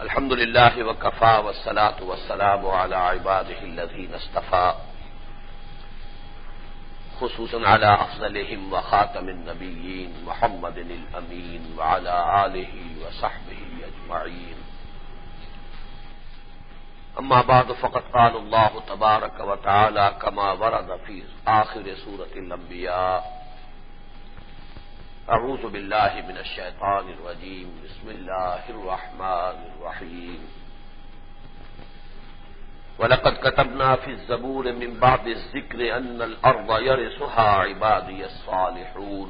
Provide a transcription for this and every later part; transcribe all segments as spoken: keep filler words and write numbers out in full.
الحمد للہ وکفی والصلاة والسلام علی عباده الذین اصطفى خصوصا علی افضلهم وخاتم النبیین محمد الامین وعلی آلہ وصحبہ اجمعین. اما بعد فقد قال اللہ تبارک وتعالی کما ورد فی آخر سورۃ الانبیاء: اعوذ باللہ من الشیطان الرجیم بسم اللہ الرحمن الرحیم. وَلَقَدْ كَتَبْنَا فِي الزَّبُورِ مِن بَعْدِ الذِّكْرِ أَنَّ الْأَرْضَ يَرِثُهَا عِبَادِيَ الصَّالِحُونَ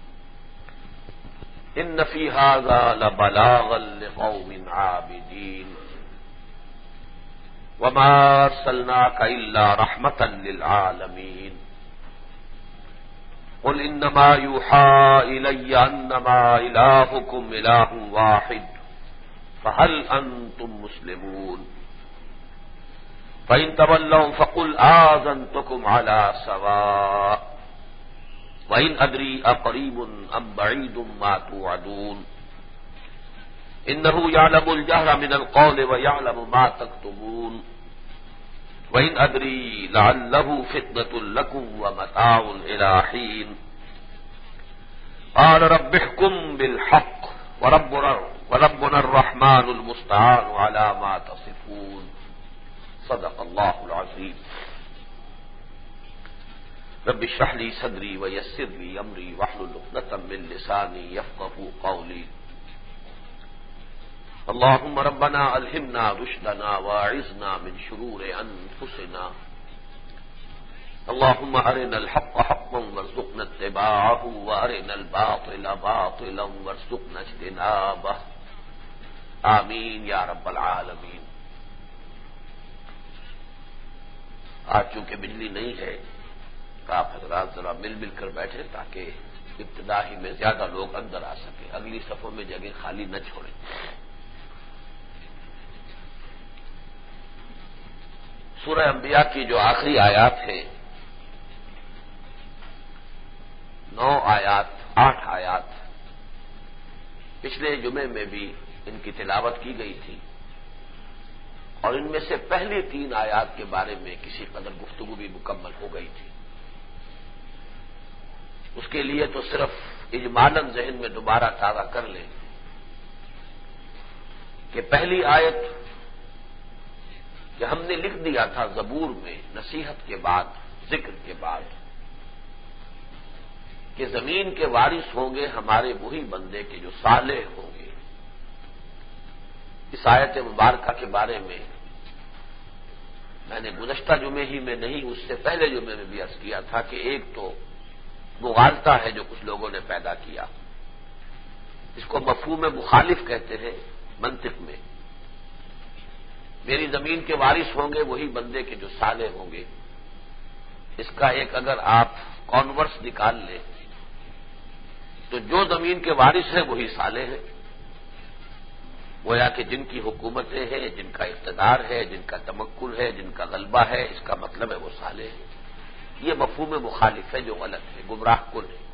إِنَّ فِي هَذَا لَبَلَاغًا لِقَوْمٍ عَابِدِينَ وَمَا أَرْسَلْنَاكَ إِلَّا رَحْمَةً لِلْعَالَمِينَ قل انما يوحى الي انما الهكم اله واحد فهل انتم مسلمون فان تولوا فقل آذنتكم على سواء وان ادري اقريب ام بعيد ما توعدون انه يعلم الجهر من القول ويعلم ما تكتمون وَإِنْ أَدْرِي لَعَلَّهُ فِتْنَةٌ لَكُمْ وَمَتَاعٌ إِلَىٰ حِينٍ قَالَ رَبِّ احْكُم بِالْحَقِّ وَرَبُّنَا الرَّحْمَٰنُ الْمُسْتَعَانُ عَلَىٰ مَا تَصِفُونَ. صدق اللہ العظیم. رب اشرح لي صدری ويسر لي امری واحلل عقدۃ من لسانی يفقهوا قولی. اللهم ربنا الہمنا رشدنا واعذنا من شرور انفسنا. اللهم ارنا الحق حقا وارزقنا اتباعه وارنا الباطل باطلا وارزقنا اجتنابه. آمین یا رب العالمین. آج چونکہ بجلی نہیں ہے تو آپ حضرات ذرا مل مل کر بیٹھے تاکہ ابتدا ہی میں زیادہ لوگ اندر آ سکیں، اگلی صفوں میں جگہ خالی نہ چھوڑیں. سورہ انبیاء کی جو آخری آیات ہیں، نو آیات آٹھ آیات پچھلے جمعے میں بھی ان کی تلاوت کی گئی تھی، اور ان میں سے پہلی تین آیات کے بارے میں کسی قدر گفتگو بھی مکمل ہو گئی تھی. اس کے لیے تو صرف اجمالاً ذہن میں دوبارہ تازہ کر لیں کہ پہلی آیت کہ ہم نے لکھ دیا تھا زبور میں نصیحت کے بعد، ذکر کے بعد، کہ زمین کے وارث ہوں گے ہمارے وہی بندے کے جو صالح ہوں گے. اس آیت مبارکہ کے بارے میں میں نے گزشتہ جمعے ہی میں نہیں، اس سے پہلے جمعے میں بھی عرض کیا تھا کہ ایک تو مغالطہ ہے جو کچھ لوگوں نے پیدا کیا، اس کو مفہوم مخالف کہتے ہیں منطق میں. میری زمین کے وارث ہوں گے وہی بندے کے جو صالح ہوں گے. اس کا ایک اگر آپ کانورس نکال لیں تو جو زمین کے وارث ہیں وہی صالح ہیں. گویا کہ جن کی حکومتیں ہیں، جن کا اقتدار ہے، جن کا تمکن ہے، جن کا غلبہ ہے، اس کا مطلب ہے وہ صالح ہیں. یہ مفہوم مخالف ہے جو غلط ہے، گمراہ کن ہے.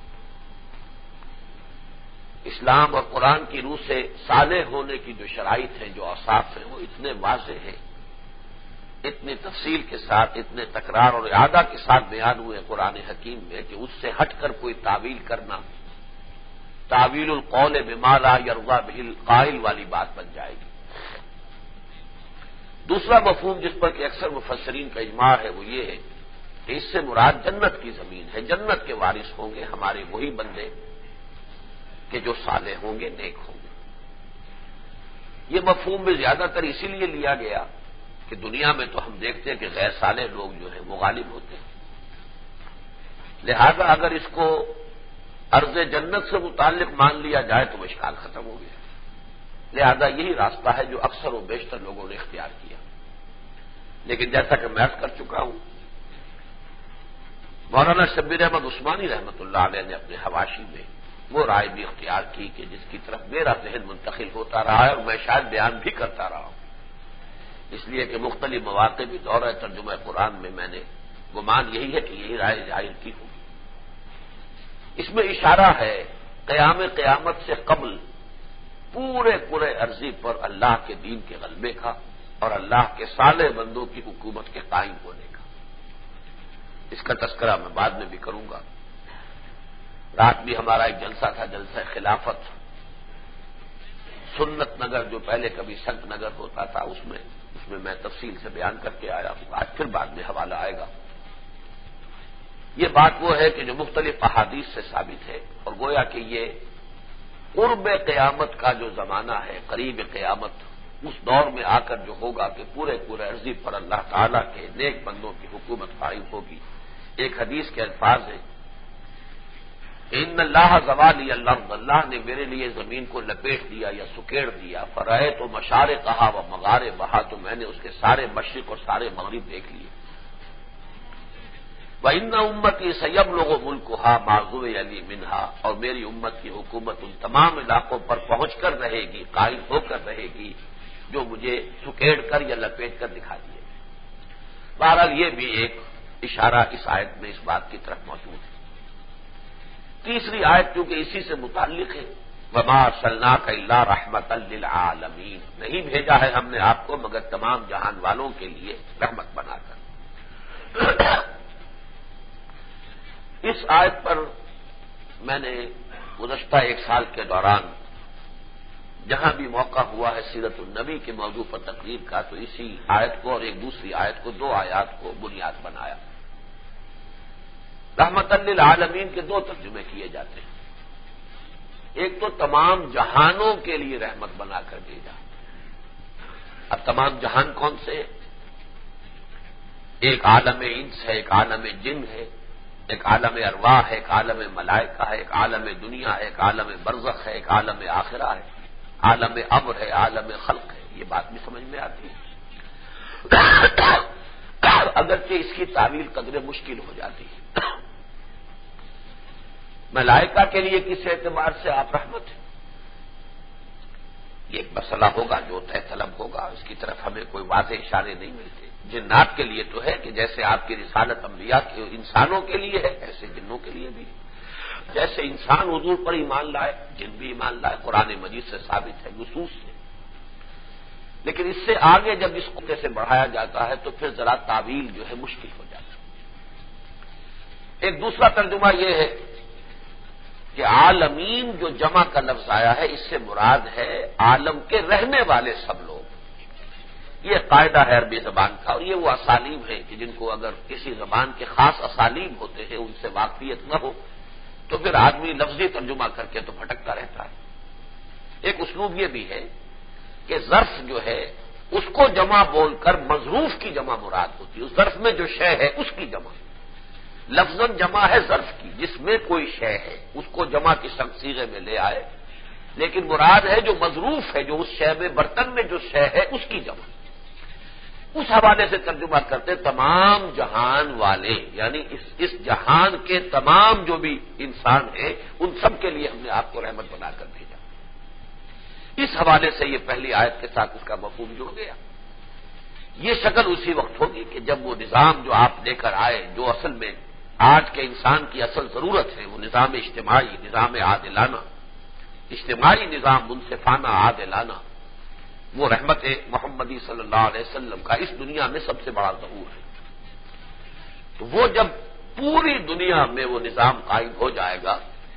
اسلام اور قرآن کی روح سے صالح ہونے کی جو شرائط ہیں، جو اوصاف ہیں، وہ اتنے واضح ہیں، اتنی تفصیل کے ساتھ، اتنے تکرار اور اعادہ کے ساتھ بیان ہوئے قرآن حکیم میں کہ اس سے ہٹ کر کوئی تعویل کرنا تعویل القول بما لا یرضی بہ القائل والی بات بن جائے گی. دوسرا مفہوم جس پر کہ اکثر مفسرین کا اجماع ہے وہ یہ ہے کہ اس سے مراد جنت کی زمین ہے، جنت کے وارث ہوں گے ہمارے وہی بندے کہ جو صالح ہوں گے، نیک ہوں گے. یہ مفہوم بھی زیادہ تر اسی لیے لیا گیا کہ دنیا میں تو ہم دیکھتے ہیں کہ غیر صالح لوگ جو ہیں وہ غالب ہوتے ہیں. لہذا اگر اس کو ارض جنت سے متعلق مان لیا جائے تو وہ اشکال ختم ہو گیا. لہذا یہی راستہ ہے جو اکثر و بیشتر لوگوں نے اختیار کیا. لیکن جیسا کہ میں عرض کر چکا ہوں، مولانا شبیر احمد عثمانی رحمۃ اللہ علیہ نے اپنے حواشی میں وہ رائے بھی اختیار کی کہ جس کی طرف میرا ذہن منتقل ہوتا رہا ہے اور میں شاید بیان بھی کرتا رہا ہوں، اس لیے کہ مختلف مواقع بھی دورہ ترجمہ قرآن میں میں نے گمان یہی ہے کہ یہی رائے ظاہر کی ہوگی. اس میں اشارہ ہے قیام قیامت سے قبل پورے پورے عرضی پر اللہ کے دین کے غلبے کا اور اللہ کے صالح بندوں کی حکومت کے قائم ہونے کا۔ اس کا تذکرہ میں بعد میں بھی کروں گا۔ رات بھی ہمارا ایک جلسہ تھا، جلسہ خلافت، سنت نگر جو پہلے کبھی سنت نگر ہوتا تھا، اس میں اس میں میں تفصیل سے بیان کر کے آیا ہوں، آج پھر بعد میں حوالہ آئے گا۔ یہ بات وہ ہے کہ جو مختلف احادیث سے ثابت ہے، اور گویا کہ یہ قرب قیامت کا جو زمانہ ہے، قریب قیامت، اس دور میں آ کر جو ہوگا کہ پورے پورے عرضی پر اللہ تعالیٰ کے نیک بندوں کی حکومت قائم ہوگی۔ ایک حدیث کے الفاظ ہیں، ان اللہ زوالی الارض، اللہ نے میرے لیے زمین کو لپیٹ دیا یا سکیڑ دیا، فرائے تو مشارقہا و مغاربہا، تو میں نے اس کے سارے مشرق اور سارے مغرب دیکھ لیے۔ وَإِنَّ أُمَّتِي سَيَبْلُغُ مُلْكُهَا مَا ظُوِيَ لِي مِنْهَا، اور میری امت کی حکومت ان تمام علاقوں پر پہنچ کر رہے گی، قائم ہو کر رہے گی جو مجھے سکیڑ کر یا لپیٹ کر دکھا دیے۔ بہرحال یہ بھی ایک اشارہ اس آیت میں اس بات کی طرف موجود ہے۔ تیسری آیت کیونکہ اسی سے متعلق ہے، وَمَا أَرْسَلْنَاكَ إِلَّا رَحْمَةً لِّلْعَالَمِينَ، نہیں بھیجا ہے ہم نے آپ کو مگر تمام جہان والوں کے لیے رحمت بنا کر۔ اس آیت پر میں نے گزشتہ ایک سال کے دوران جہاں بھی موقع ہوا ہے سیرت النبی کے موضوع پر تقریر کا، تو اسی آیت کو اور ایک دوسری آیت کو، دو آیات کو بنیاد بنایا۔ رحمت للعالمین کے دو ترجمے کیے جاتے ہیں، ایک تو تمام جہانوں کے لیے رحمت بنا کر بھیجا۔ اب تمام جہان کون سے؟ ایک عالم انس ہے، ایک عالم جن ہے، ایک عالم ارواح ہے، ایک عالم ملائکہ ہے، ایک عالم دنیا ہے، ایک عالم برزخ ہے، ایک عالم آخرہ ہے، عالم امر ہے، عالم خلق ہے۔ یہ بات بھی سمجھ میں آتی ہے، اگرچہ اس کی تعویل قدر مشکل ہو جاتی ہے۔ ملائکہ کے لیے کس اعتبار سے آپ رحمت ہیں، یہ ایک مسئلہ ہوگا جو طے طلب ہوگا، اس کی طرف ہمیں کوئی واضح اشارے نہیں ملتے۔ جنات کے لیے تو ہے کہ جیسے آپ کی رسالت انبیاء کے انسانوں کے لیے ہے، ایسے جنوں کے لیے بھی ہے۔ جیسے انسان حضور پر ایمان لائے، جن بھی ایمان لائے، قرآن مجید سے ثابت ہے، نصوص سے۔ لیکن اس سے آگے جب اس کو سے بڑھایا جاتا ہے تو پھر ذرا تعویل جو ہے مشکل ہو جاتا ہے۔ ایک دوسرا ترجمہ یہ ہے کہ عالمین جو جمع کا لفظ آیا ہے، اس سے مراد ہے عالم کے رہنے والے سب لوگ۔ یہ قاعدہ ہے عربی زبان کا، اور یہ وہ اسالیب ہے کہ جن کو اگر کسی زبان کے خاص اسالیب ہوتے ہیں، ان سے واقفیت نہ ہو تو پھر آدمی لفظی ترجمہ کر کے تو بھٹکتا رہتا ہے۔ ایک اسلوب یہ بھی ہے کہ ظرف جو ہے اس کو جمع بول کر مظروف کی جمع مراد ہوتی ہے، اس ظرف میں جو شے ہے اس کی جمع۔ لفظاً جمع ہے ظرف کی، جس میں کوئی شے ہے اس کو جمع کی صیغے میں لے آئے، لیکن مراد ہے جو مظروف ہے، جو اس شے میں، برتن میں جو شے ہے اس کی جمع۔ اس حوالے سے ترجمہ کرتے تمام جہان والے، یعنی اس اس جہان کے تمام جو بھی انسان ہیں ان سب کے لیے ہم نے آپ کو رحمت بنا کر بھیجا۔ اس حوالے سے یہ پہلی آیت کے ساتھ اس کا مفہوم جڑ گیا۔ یہ شکل اسی وقت ہوگی کہ جب وہ نظام جو آپ لے کر آئے، جو اصل میں آج کے انسان کی اصل ضرورت ہے، وہ نظام اجتماعی، نظام عادلانہ، اجتماعی نظام منصفانہ عادلانہ، وہ رحمت محمدی صلی اللہ علیہ وسلم کا اس دنیا میں سب سے بڑا ظہور ہے۔ تو وہ جب پوری دنیا میں وہ نظام قائم ہو جائے گا،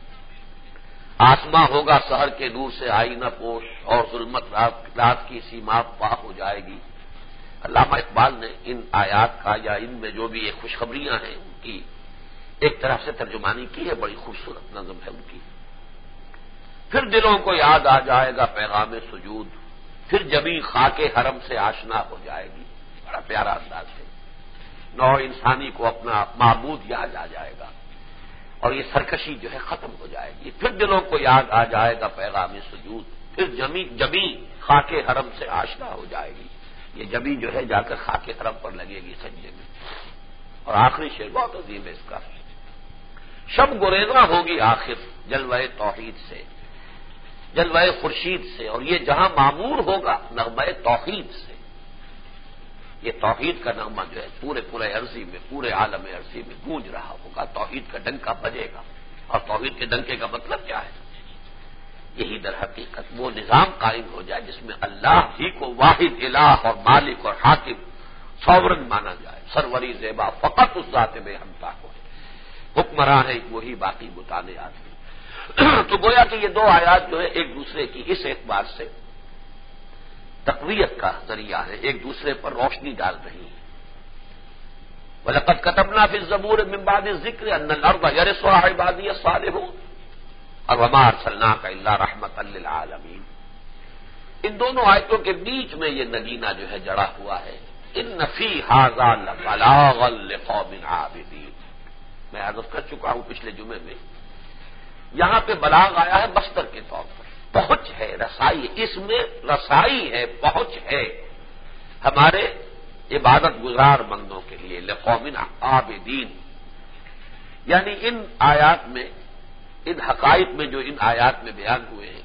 آسماں ہوگا سحر کے نور سے آئینہ پوش، اور ظلمت رات, رات کی سیما پا ہو جائے گی۔ علامہ اقبال نے ان آیات کا یا ان میں جو بھی یہ خوشخبریاں ہیں ان کی ایک طرح سے ترجمانی کی ہے، بڑی خوبصورت نظم ہے ان کی۔ پھر دلوں کو یاد آ جائے گا پیغام سجود، پھر جبیں خاک حرم سے آشنا ہو جائے گی۔ بڑا پیارا انداز ہے، نوع انسانی کو اپنا معبود یاد آ جائے گا اور یہ سرکشی جو ہے ختم ہو جائے گی۔ پھر دلوں کو یاد آ جائے گا پیغام سجود، پھر جمی جبیں خاک حرم سے آشنا ہو جائے گی۔ یہ جبیں جو ہے جا کر خاک حرم پر لگے گی سجدے میں۔ اور آخری شعر بہت عظیم ہے اس کا، شب گریزاں ہوگی آخر جلوہ توحید سے، جلوہ خورشید سے، اور یہ جہاں معمور ہوگا نغمہ توحید سے۔ یہ توحید کا نغمہ جو ہے پورے پورے عرضی میں، پورے عالم عرضی میں گونج رہا ہوگا، توحید کا ڈنکا بجے گا۔ اور توحید کے ڈنکے کا مطلب کیا ہے؟ یہی در حقیقت وہ نظام قائم ہو جائے جس میں اللہ ہی کو واحد الہ اور مالک اور حاکم سورن مانا جائے، سروری زیبا فقط اس ذات بے ہمتا ہو، حکمراں ہے وہی باقی بتانے آتے ہیں۔ تو گویا کہ یہ دو آیات جو ہے ایک دوسرے کی اس اعتبار سے تقویت کا ذریعہ ہے، ایک دوسرے پر روشنی ڈال رہی ہے۔ وَلَقَدْ كَتَبْنَا فِي الزَّبُورِ مِن بَعْدِ الذِّكْرِ أَنَّ الْأَرْضَ يَرِثُهَا عِبَادِيَ الصَّالِحُونَ اور وَمَا أَرْسَلْنَاكَ إِلَّا رَحْمَةً لِّلْعَالَمِينَ۔ ان دونوں آیتوں کے بیچ میں یہ نگینہ جو ہے جڑا ہوا ہے، إِنَّ فِي هَٰذَا لَبَلَاغًا لِّقَوْمٍ عَابِدِينَ۔ میں عرض کر چکا ہوں پچھلے جمعے میں، یہاں پہ بلاغ آیا ہے مصدر کے طور پر، پہنچ ہے، رسائی، اس میں رسائی ہے، پہنچ ہے ہمارے عبادت گزار بندوں کے لیے، لقوم عابدین، یعنی ان آیات میں، ان حقائق میں جو ان آیات میں بیان ہوئے ہیں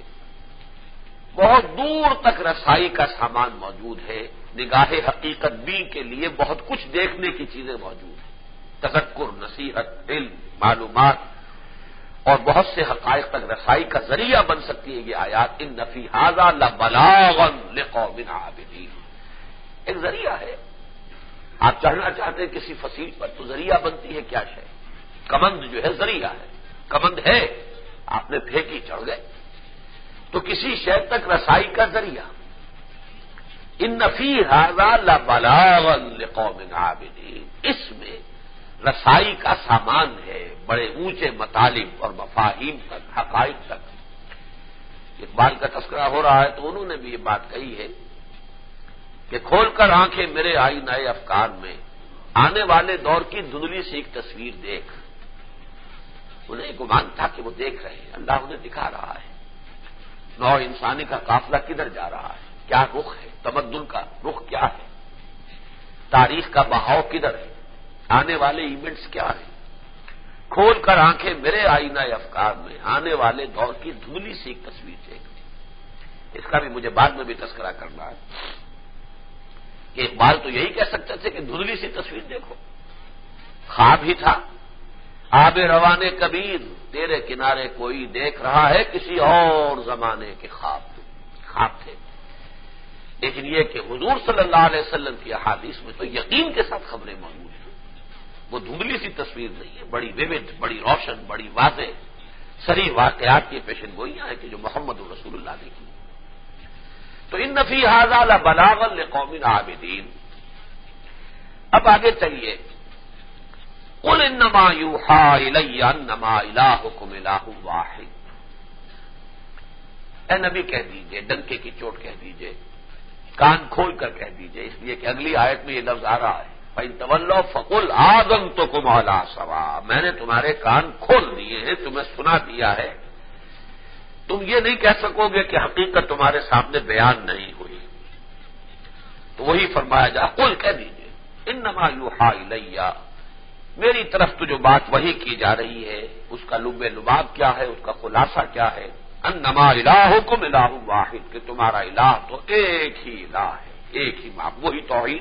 بہت دور تک رسائی کا سامان موجود ہے، نگاہ حقیقت بھی کے لیے بہت کچھ دیکھنے کی چیزیں موجود ہیں، تذکر، نصیحت، علم، معلومات اور بہت سے حقائق تک رسائی کا ذریعہ بن سکتی ہے یہ آیات۔ ان فی ھذا لبلاغا لقوم عابدین، ایک ذریعہ ہے، آپ چڑھنا چاہتے ہیں کسی فصیل پر تو ذریعہ بنتی ہے کیا شے؟ کمند جو ہے ذریعہ ہے، کمند ہے، آپ نے پھینکی چڑھ گئے، تو کسی شے تک رسائی کا ذریعہ۔ ان فی ھذا لبلاغا لقوم عابدین، اس میں رسائی کا سامان ہے بڑے اونچے مطالب اور مفاہیم تک، حقائق تک۔ اقبال کا تذکرہ ہو رہا ہے تو انہوں نے بھی یہ بات کہی ہے کہ کھول کر آنکھیں میرے آئینہ افکار میں، آنے والے دور کی دھندلی سی ایک تصویر دیکھ۔ انہیں گمان تھا کہ وہ دیکھ رہے ہیں، اللہ انہیں دکھا رہا ہے نو انسانی کا قافلہ کدھر جا رہا ہے، کیا رخ ہے، تمدن کا رخ کیا ہے، تاریخ کا بہاؤ کدھر ہے، آنے والے ایونٹس کیا ہیں۔ کھول کر آنکھیں میرے آئینہ افکار میں، آنے والے دور کی دھندلی سی ایک تصویر دیکھ۔ اس کا بھی مجھے بعد میں بھی تذکرہ کرنا ہے کہ اقبال تو یہی کہہ سکتے تھے کہ دھندلی سی تصویر دیکھو، خواب ہی تھا، آب روانے کبیر تیرے کنارے کوئی دیکھ رہا ہے کسی اور زمانے کے خواب خواب تھے۔ لیکن یہ کہ حضور صلی اللہ علیہ وسلم کی احادیث میں تو یقین کے ساتھ خبریں موجود ہیں، وہ دھندلی سی تصویر نہیں ہے، بڑی ویوڈ، بڑی روشن، بڑی واضح سری واقعات کی پیشن گوئیاں ہیں کہ جو محمد رسول اللہ نے کی۔ تو ان فی ھذا لبلاغا لقوم عابدین۔ اب آگے چلیے، قل انما یوحی الی انما الہکم الہ واحد، اے نبی کہہ دیجئے، ڈنکے کی چوٹ کہہ دیجئے، کان کھول کر کہہ دیجئے، اس لیے کہ اگلی آیت میں یہ لفظ آ رہا ہے فَإِن تَوَلَّوْا فَقُلْ آذَنْتُكُمْ عَلَىٰ سَوَاءٍ، میں نے تمہارے کان کھول دیے ہیں، تمہیں سنا دیا ہے، تم یہ نہیں کہہ سکو گے کہ حقیقت تمہارے سامنے بیان نہیں ہوئی۔ تو وہی فرمایا جا، قل کہہ دیجئے انما یوحی الی، میری طرف تو جو بات وہی کی جا رہی ہے اس کا لب لباب کیا ہے، اس کا خلاصہ کیا ہے، انما الہکم الہ واحد، کہ تمہارا الہ تو ایک ہی الہ ہے، ایک ہی معبود، وہی توحید۔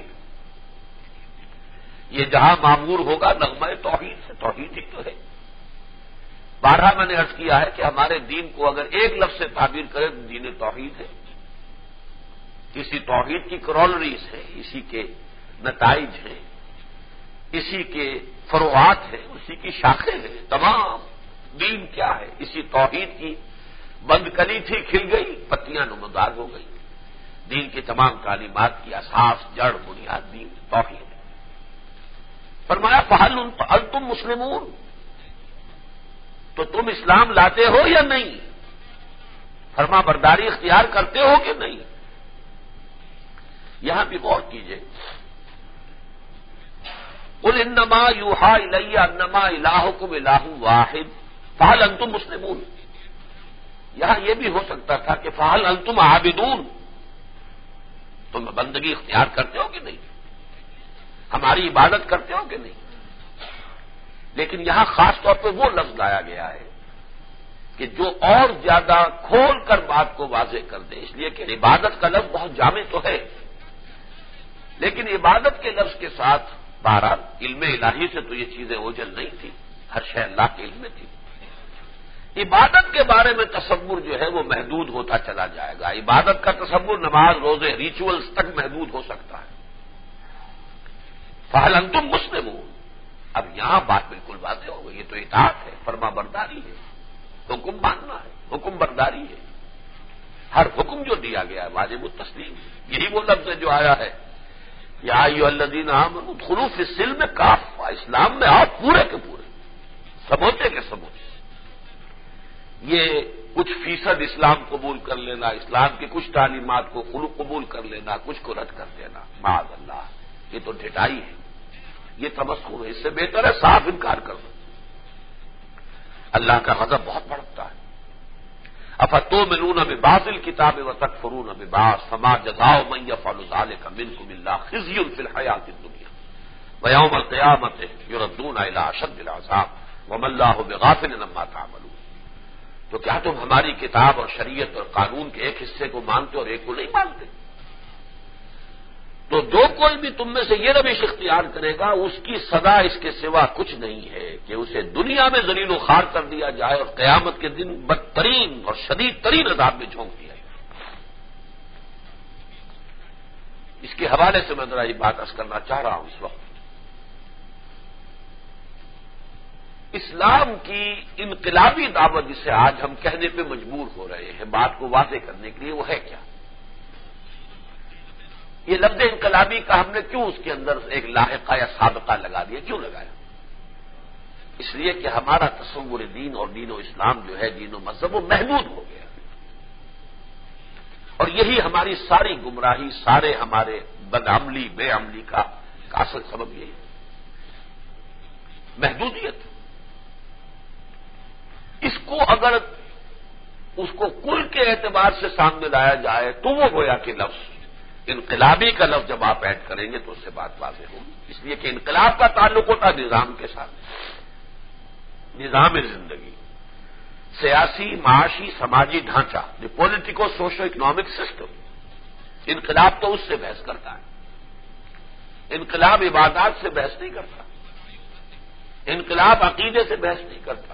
یہ جہاں معمور ہوگا نغمہ توحید سے، توحید ہی تو ہے۔ بارہا میں نے عرض کیا ہے کہ ہمارے دین کو اگر ایک لفظ سے تعبیر کرے تو دین توحید ہے، اسی توحید کی کرولریز ہے، اسی کے نتائج ہیں، اسی کے فروعات ہیں، اسی کی شاخیں ہیں، تمام دین کیا ہے، اسی توحید کی بند کلی تھی، کھل گئی، پتیاں نمودار ہو گئی۔ دین کی تمام تعلیمات کی اساس، جڑ، بنیاد دین توحید ہے۔ فرمایا فہل انتم مسلمون، تو تم اسلام لاتے ہو یا نہیں، فرما برداری اختیار کرتے ہو کہ نہیں۔ یہاں بھی غور کیجئے، قل انما یوحی الی انما الہکم الہ واحد فہل انتم مسلمون، یہاں یہ بھی ہو سکتا تھا کہ فہل انتم عابدون، تم بندگی اختیار کرتے ہو کہ نہیں، ہماری عبادت کرتے ہو کہ نہیں۔ لیکن یہاں خاص طور پہ وہ لفظ لایا گیا ہے کہ جو اور زیادہ کھول کر بات کو واضح کر دے، اس لیے کہ عبادت کا لفظ بہت جامع تو ہے، لیکن عبادت کے لفظ کے ساتھ بہرحال علم الہی سے تو یہ چیزیں اوجھل نہیں تھی، ہر شے اللہ کے علم میں تھی، عبادت کے بارے میں تصور جو ہے وہ محدود ہوتا چلا جائے گا. عبادت کا تصور نماز روزے ریچولز تک محدود ہو سکتا ہے. فہل انتم مسلمون. اب یہاں بات بالکل واضح ہو گئی. یہ تو اطاعت ہے، فرما برداری ہے، حکم ماننا ہے، حکم برداری ہے. ہر حکم جو دیا گیا ہے واجب التسلیم. یہی وہ لفظ ہے جو آیا ہے یا ایھا الذین آمنوا ادخلوا فی السلم کافہ. اسلام میں آپ پورے کے پورے، سموچے کے سموچے. یہ کچھ فیصد اسلام قبول کر لینا، اسلام کی کچھ تعلیمات کو خلق قبول کر لینا، کچھ کو رد کر دینا، معاذ اللہ، یہ تو ڈھٹائی ہے، یہ تمسخر ہے. اس سے بہتر ہے صاف انکار کر دو. اللہ کا غضب بہت بھڑکتا ہے. افتؤمنون ببعض الکتاب وتکفرون ببعض فما جزاء من یفعل ذلک منکم الا خزی فی الحیاۃ الدنیا ویوم القیامۃ یردون الی اشد العذاب وما اللہ بغافل عما تعملون. تو کیا تم ہماری کتاب اور شریعت اور قانون کے ایک حصے کو مانتے اور ایک کو نہیں مانتے؟ تو جو کوئی بھی تم میں سے یہ روش اختیار کرے گا اس کی سزا اس کے سوا کچھ نہیں ہے کہ اسے دنیا میں ذلیل و خوار کر دیا جائے اور قیامت کے دن بدترین اور شدید ترین عذاب میں جھونک دیا جائے. اس کے حوالے سے میں ذرا یہ بات عرض کرنا چاہ رہا ہوں. اس وقت اسلام کی انقلابی دعوت جسے آج ہم کہنے پہ مجبور ہو رہے ہیں بات کو واضح کرنے کے لیے، وہ ہے کیا؟ یہ لفظ انقلابی کا ہم نے کیوں اس کے اندر ایک لاحقہ یا سابقہ لگا دیا؟ کیوں لگایا؟ اس لیے کہ ہمارا تصور دین اور دین و اسلام جو ہے، دین و مذہب، وہ محدود ہو گیا. اور یہی ہماری ساری گمراہی، سارے ہمارے بدعملی بے عملی کا اصل سبب یہی ہے، محدودیت. اس کو اگر اس کو کل کے اعتبار سے سامنے لایا جائے تو وہ گویا کہ لفظ انقلابی کا لفظ جب آپ ایڈ کریں گے تو اس سے بات واضح ہوگی. اس لیے کہ انقلاب کا تعلق ہوتا نظام کے ساتھ، نظام زندگی، سیاسی، معاشی، سماجی ڈھانچہ، the politico socio economic system. انقلاب تو اس سے بحث کرتا ہے. انقلاب عبادات سے بحث نہیں کرتا، انقلاب عقیدے سے بحث نہیں کرتا.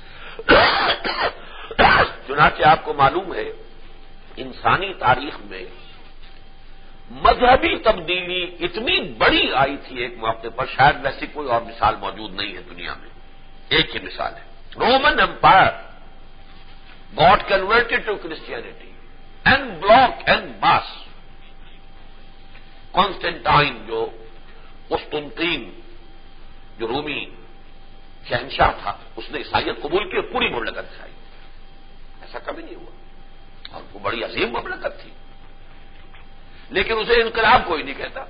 چنانچہ آپ کو معلوم ہے انسانی تاریخ میں مذہبی تبدیلی اتنی بڑی آئی تھی ایک موقع پر، شاید ویسی کوئی اور مثال موجود نہیں ہے دنیا میں. ایک ہی مثال ہے، Roman empire got converted to Christianity and block and mass. Constantine جو قسطنطین جو رومی شہنشاہ تھا، اس نے عیسائیت قبول کی اور پوری مملکت عیسائی. ایسا کبھی نہیں ہوا، اور وہ بڑی عظیم مملکت تھی. لیکن اسے انقلاب کوئی نہیں کہتا.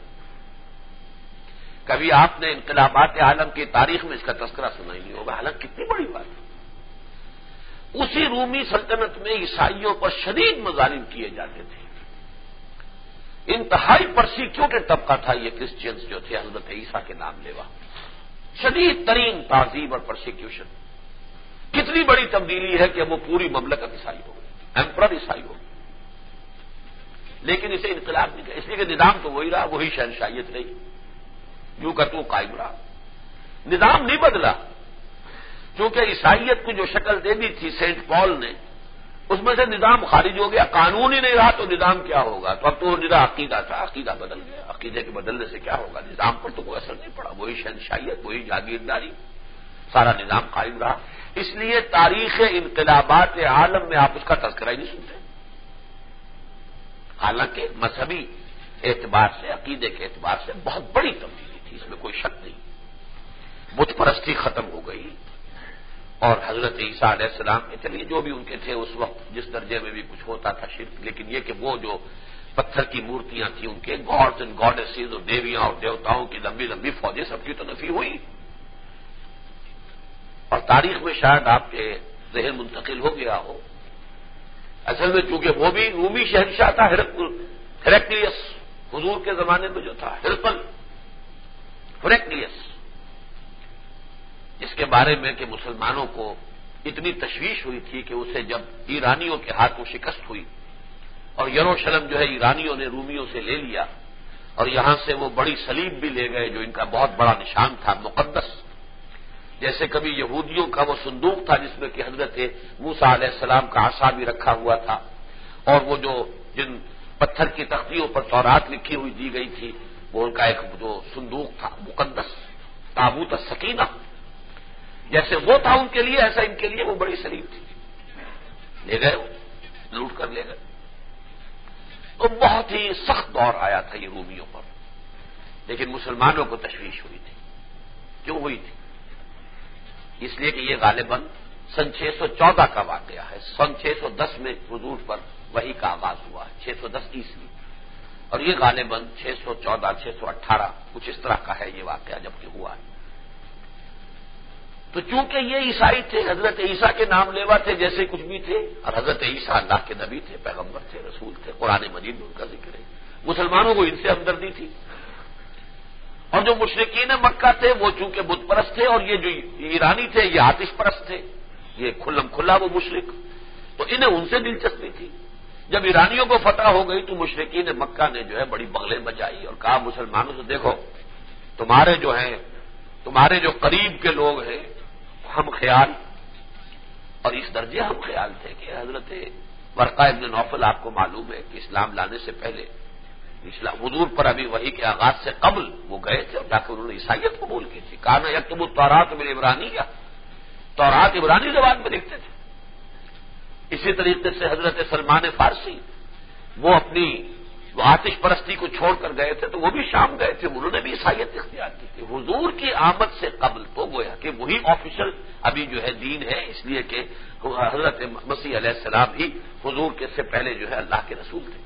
کبھی آپ نے انقلابات عالم کی تاریخ میں اس کا تذکرہ سنا ہی نہیں ہوگا، حالانکہ کتنی بڑی بات ہے. اسی رومی سلطنت میں عیسائیوں پر شدید مظالم کیے جاتے تھے. انتہائی پرسیکیوٹڈ طبقہ تھا یہ کرسچینز جو تھے حضرت عیسیٰ کے نام لیوا. شدید ترین تعذیب اور پرسیکیوشن. کتنی بڑی تبدیلی ہے کہ وہ پوری مملکت عیسائی ہو گئی، ایمپرر عیسائی ہو گئی. لیکن اسے انقلاب نہیں کہا، اس لیے کہ نظام تو وہی رہا، وہی شہنشاہیت رہی، یوں کا تو قائم رہا. نظام نہیں بدلا. چونکہ عیسائیت کو جو شکل دے دی تھی سینٹ پال نے، اس میں سے نظام خارج ہو گیا. قانون ہی نہیں رہا تو نظام کیا ہوگا؟ تو اب تو وہ نظام عقیدہ تھا، عقیدہ بدل گیا. عقیدے کے بدلنے سے کیا ہوگا؟ نظام پر تو کوئی اثر نہیں پڑا. وہی شہنشاہیت، وہی جاگیرداری، سارا نظام قائم رہا. اس لیے تاریخ انقلابات عالم میں آپ اس کا تذکرہ ہی نہیں سنتے. حالانکہ مذہبی اعتبار سے، عقیدے کے اعتبار سے بہت بڑی تبدیلی تھی، اس میں کوئی شک نہیں. بت پرستی ختم ہو گئی اور حضرت عیسیٰ علیہ السلام کے چلیے جو بھی ان کے تھے اس وقت جس درجے میں بھی کچھ ہوتا تھا شرک، لیکن یہ کہ وہ جو پتھر کی مورتیاں تھیں ان کے گاڈز اینڈ گاڈیسز اور دیویاں اور دیوتاؤں کی لمبی لمبی فوجیں، سب کی تو نفی ہوئی. اور تاریخ میں شاید آپ کے ذہن منتقل ہو گیا ہو، اصل میں چونکہ وہ بھی رومی شہنشاہ تھا، ہیرکلیس حضور کے زمانے میں جو تھا، ہرقل ہیرکلیس، جس کے بارے میں کہ مسلمانوں کو اتنی تشویش ہوئی تھی کہ اسے جب ایرانیوں کے ہاتھوں شکست ہوئی اور یروشلم جو ہے ایرانیوں نے رومیوں سے لے لیا اور یہاں سے وہ بڑی صلیب بھی لے گئے جو ان کا بہت بڑا نشان تھا، مقدس. جیسے کبھی یہودیوں کا وہ صندوق تھا جس میں کہ حضرت موسیٰ علیہ السلام کا عصا بھی رکھا ہوا تھا، اور وہ جو جن پتھر کی تختیوں پر تورات لکھی ہوئی دی گئی تھی وہ ان کا ایک جو صندوق تھا مقدس تابوت السکینہ، جیسے وہ تھا ان کے لیے ایسا ان کے لیے وہ بڑی سلیب تھی، لے گئے وہ لوٹ کر لے گئے۔ تو بہت ہی سخت دور آیا تھا یہ رومیوں پر، لیکن مسلمانوں کو تشویش ہوئی تھی۔ کیوں ہوئی تھی؟ اس لیے کہ یہ غالباً سن چھ سو چودہ کا واقعہ ہے، سن چھ سو دس میں حضور پر وحی کا آغاز ہوا ہے، چھ سو دس عیسوی، اور یہ غالباً چھ سو چودہ چھ سو اٹھارہ کچھ اس طرح کا ہے یہ واقعہ جبکہ ہوا ہے۔ تو چونکہ یہ عیسائی تھے، حضرت عیسیٰ کے نام لیوا تھے جیسے کچھ بھی تھے، اور حضرت عیسیٰ اللہ کے نبی تھے، پیغمبر تھے، رسول تھے، قرآن مجید میں ان کا ذکر ہے، مسلمانوں کو ان سے ہمدردی تھی۔ اور جو مشرکین مکہ تھے وہ چونکہ بت پرست تھے، اور یہ جو ایرانی تھے یہ آتش پرست تھے، یہ کھلم کھلا وہ مشرک، تو انہیں ان سے دلچسپی تھی۔ جب ایرانیوں کو فتح ہو گئی تو مشرکین مکہ نے جو ہے بڑی بغلیں بجائی اور کہا مسلمانوں سے دیکھو تمہارے جو ہیں تمہارے جو قریب کے لوگ ہیں ہم خیال، اور اس درجے ہم خیال تھے کہ حضرت ورقہ ابن نوفل آپ کو معلوم ہے کہ اسلام لانے سے پہلے اسلام حضور پر ابھی وحی کے آغاز سے قبل وہ گئے تھے اور جا کے انہوں نے عیسائیت قبول کی تھی۔ کانا یکتب التوراۃ بالعبرانیہ، تورات عبرانی زبان میں لکھتے تھے۔ اسی طریقے سے حضرت سلمان فارسی وہ اپنی وہ آتش پرستی کو چھوڑ کر گئے تھے تو وہ بھی شام گئے تھے، انہوں نے بھی عیسائیت اختیار کی تھی۔ حضور کی آمد سے قبل تو گویا کہ وہی آفیشل ابھی جو ہے دین ہے، اس لیے کہ حضرت مسیح علیہ السلام ہی حضور کے سے پہلے جو ہے اللہ کے رسول تھے۔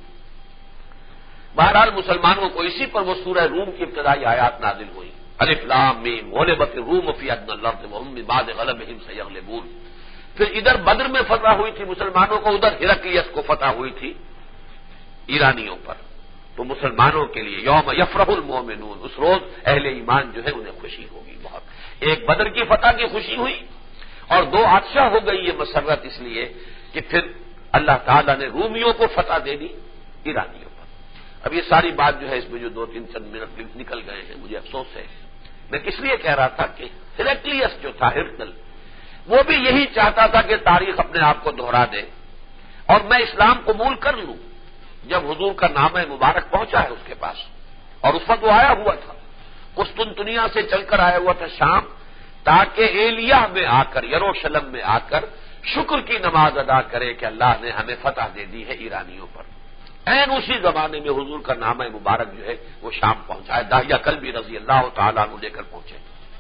بہرحال مسلمانوں کو اسی پر وہ سورہ روم کی ابتدائی آیات نازل ہوئی، الف لام میم غلبت الروم فی ادنی الارض وهم من بعد غلبهم سیغلبون۔ پھر ادھر بدر میں فتح ہوئی تھی مسلمانوں کو، ادھر ہرقلیس کو فتح ہوئی تھی ایرانیوں پر۔ تو مسلمانوں کے لیے یوم یفرح المؤمنون، اس روز اہل ایمان جو ہے انہیں خوشی ہوگی بہت۔ ایک بدر کی فتح کی خوشی ہوئی، اور دو عطشہ ہو گئی یہ مسرت اس لیے کہ پھر اللہ تعالیٰ نے رومیوں کو فتح دے دی ایرانیوں پر۔ اب یہ ساری بات جو ہے اس میں جو دو تین چند منٹ نکل گئے ہیں مجھے افسوس ہے۔ میں کس لیے کہہ رہا تھا کہ ہرقلیس جو تھا ہرقل، وہ بھی یہی چاہتا تھا کہ تاریخ اپنے آپ کو دہرا دے اور میں اسلام قبول کر لوں جب حضور کا نامہ مبارک پہنچا ہے اس کے پاس، اور اس وقت وہ آیا ہوا تھا قسطنطنیہ سے چل کر آیا ہوا تھا شام، تاکہ ایلیہ میں آ کر یروشلم میں آ کر شکر کی نماز ادا کرے کہ اللہ نے ہمیں فتح دے دی ہے ایرانیوں پر۔ این اسی زمانے میں حضور کا نامہ مبارک جو ہے وہ شام پہنچا ہے، داہیہ کلبی رضی اللہ تعالیٰ عنہ لے کر پہنچے۔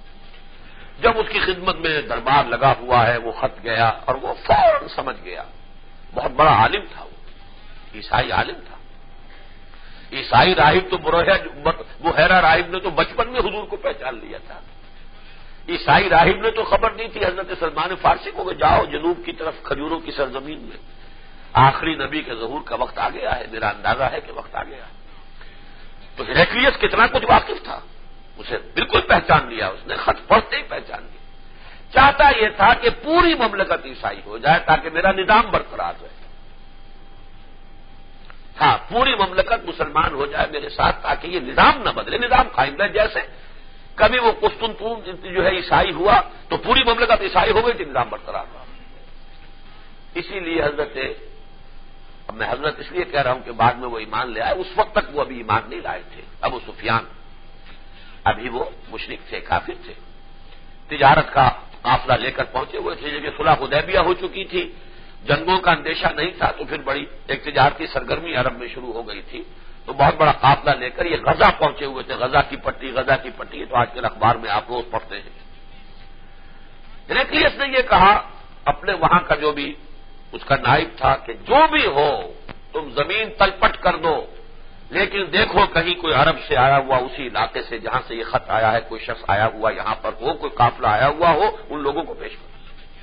جب اس کی خدمت میں دربار لگا ہوا ہے وہ خط گیا اور وہ فوراً سمجھ گیا، بہت بڑا عالم تھا وہ، عیسائی عالم تھا۔ عیسائی راہب تو بحیرہ راہب نے تو بچپن میں حضور کو پہچان لیا تھا۔ عیسائی راہب نے تو خبر دی تھی حضرت سلمان فارسی کو کہ جاؤ جنوب کی طرف کھجوروں کی سرزمین میں آخری نبی کے ظہور کا وقت آ گیا ہے، میرا اندازہ ہے کہ وقت آ گیا ہے۔ تو ہرقلیس کتنا کچھ واقف تھا، اسے بالکل پہچان لیا، اس نے خط پڑھتے ہی پہچان لیا۔ چاہتا یہ تھا کہ پوری مملکت عیسائی ہو جائے تاکہ میرا نظام برقرار رہے، ہاں پوری مملکت مسلمان ہو جائے میرے ساتھ تاکہ یہ نظام نہ بدلے، نظام قائم رہے۔ جیسے کبھی وہ قسطنطین جو ہے عیسائی ہوا تو پوری مملکت عیسائی ہو گئی تھی، نظام برقرار رہا۔ اسی لیے حضرت اب میں حضرت اس لیے کہہ رہا ہوں کہ بعد میں وہ ایمان لے آئے، اس وقت تک وہ ابھی ایمان نہیں لائے تھے۔ ابو سفیان ابھی وہ مشرک تھے، کافر تھے، تجارت کا قافلہ لے کر پہنچے ہوئے تھے، جبکہ صلح حدیبیہ ہو چکی تھی، جنگوں کا اندیشہ نہیں تھا، تو پھر بڑی ایک تجارتی سرگرمی عرب میں شروع ہو گئی تھی، تو بہت بڑا قافلہ لے کر یہ غزہ پہنچے ہوئے تھے۔ غزہ کی پٹی غزہ کی پٹی تو آج کل اخبار میں آپ روز پڑھتے ہیں۔ ہرقلیس نے یہ کہا اپنے وہاں کا جو بھی اس کا نائب تھا کہ جو بھی ہو تم زمین تلپٹ کر دو، لیکن دیکھو کہیں کوئی عرب سے آیا ہوا اسی علاقے سے جہاں سے یہ خط آیا ہے کوئی شخص آیا ہوا یہاں پر ہو، کوئی قافلہ آیا ہوا ہو، ان لوگوں کو پیش کرو۔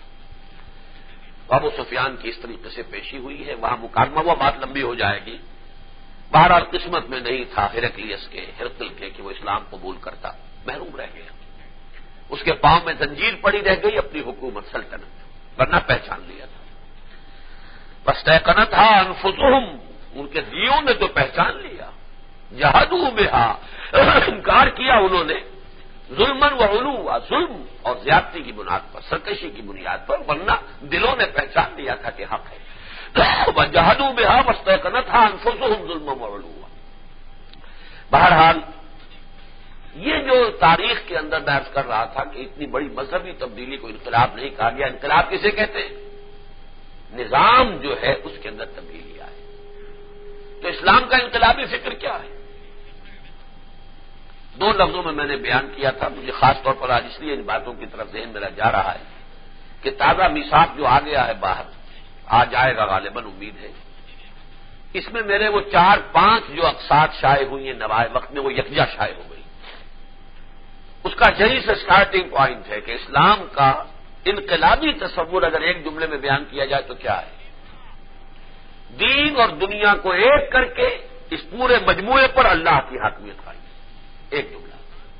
ابو سفیان کی اس طریقے سے پیشی ہوئی ہے، وہاں مکالمہ ہوا، بات لمبی ہو جائے گی۔ بہرحال قسمت میں نہیں تھا ہرقلیس کے ہرقل کے کہ وہ اسلام قبول کرتا، محروم رہ گیا، اس کے پاؤں میں زنجیر پڑی رہ گئی اپنی حکومت سلطنت، ورنہ پہچان لیا تھا۔ بس تیقنت تھا انفسہم، ان کے دیوں نے تو پہچان لیا، جہدوا بہا، انکار کیا انہوں نے، ظلمن و علوا، ظلم اور زیادتی کی بنیاد پر، سرکشی کی بنیاد پر، ورنہ دلوں نے پہچان لیا تھا کہ حق ہے. وجحدوا بها واستيقنتها انفسهم ظلما وعلوا. بہرحال یہ جو تاریخ کے اندر میں عرض کر رہا تھا کہ اتنی بڑی مذہبی تبدیلی کو انقلاب نہیں کہا گیا. انقلاب کسے کہتے ہیں؟ نظام جو ہے اس کے اندر تبدیلی آئے. تو اسلام کا انقلابی فکر کیا ہے؟ دو لفظوں میں میں نے بیان کیا تھا. مجھے خاص طور پر آج اس لیے ان باتوں کی طرف ذہن میرا جا رہا ہے کہ تازہ میثاق جو آ گیا ہے باہر، آ جائے گا غالباً، امید ہے. اس میں میرے وہ چار پانچ جو اقساط شائع ہوئی ہیں نوائے وقت میں، وہ یکجا شائع ہو گئی. اس کا یہی سے سٹارٹنگ پوائنٹ ہے کہ اسلام کا انقلابی تصور اگر ایک جملے میں بیان کیا جائے تو کیا ہے؟ دین اور دنیا کو ایک کر کے اس پورے مجموعے پر اللہ کی حاکمیت قائم. ایک جملہ.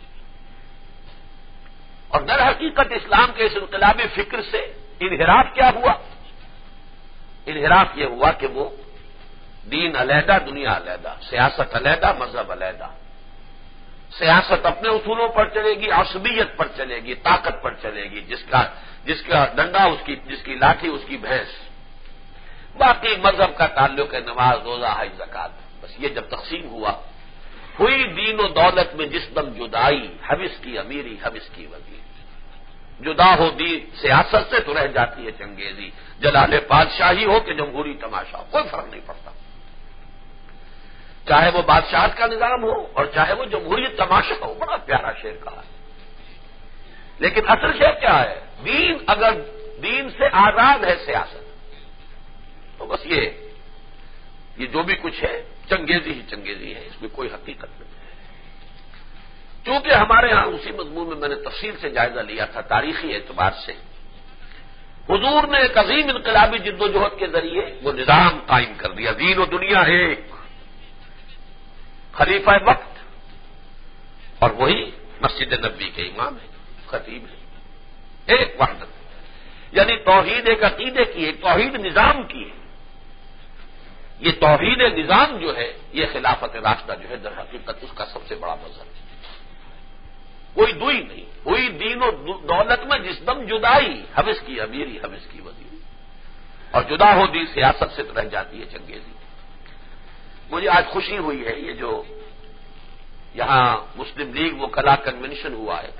اور در حقیقت اسلام کے اس انقلابی فکر سے انحراف کیا ہوا؟ انحراف یہ ہوا کہ وہ دین علیحدہ، دنیا علیحدہ، سیاست علیحدہ، مذہب علیحدہ. سیاست اپنے اصولوں پر چلے گی، عصبیت پر چلے گی، طاقت پر چلے گی، جس کا جس کا ڈنڈا اس کی، جس کی لاٹھی اس کی بھینس. باقی مذہب کا تعلق ہے نماز، روزہ، حج، زکات. بس یہ جب تقسیم ہوا، ہوئی دین و دولت میں جس دم جدائی، حبس کی امیری، حبس کی وزیر. جدا ہو دین سیاست سے تو رہ جاتی ہے چنگیزی، جلال بادشاہی ہو کہ جمہوری تماشا ہو، کوئی فرق نہیں پڑتا. چاہے وہ بادشاہت کا نظام ہو اور چاہے وہ جمہوری تماشا ہو. بڑا پیارا شعر کہا ہے. لیکن اصل شعر کیا ہے؟ دین اگر دین سے آزاد ہے سیاست، تو بس یہ یہ جو بھی کچھ ہے چنگیزی ہی چنگیزی ہے، اس میں کوئی حقیقت نہیں ہے. چونکہ ہمارے ہاں اسی مضمون میں میں نے تفصیل سے جائزہ لیا تھا تاریخی اعتبار سے، حضور نے ایک عظیم انقلابی جد و جہد کے ذریعے وہ نظام قائم کر دیا. دین و دنیا ایک، خلیفہ وقت، اور وہی مسجد نبوی کے امام ہے، خطیب ہے. ایک وحدت، یعنی توحید ایک عقیدے کی ہے، توحید نظام کی ہے. یہ توحید نظام جو ہے، یہ خلافت راشدہ جو ہے در حقیقت اس کا سب سے بڑا مظہر ہے. کوئی دوئی نہیں. ہوئی دین و دولت میں جس دم جدائی، حبس کی امیری، حبس کی وزیری. اور جدا ہو دی سیاست سے تو رہ جاتی ہے چنگیزی. مجھے آج خوشی ہوئی ہے، یہ جو یہاں مسلم لیگ وہ کلا کنونشن ہوا ہے،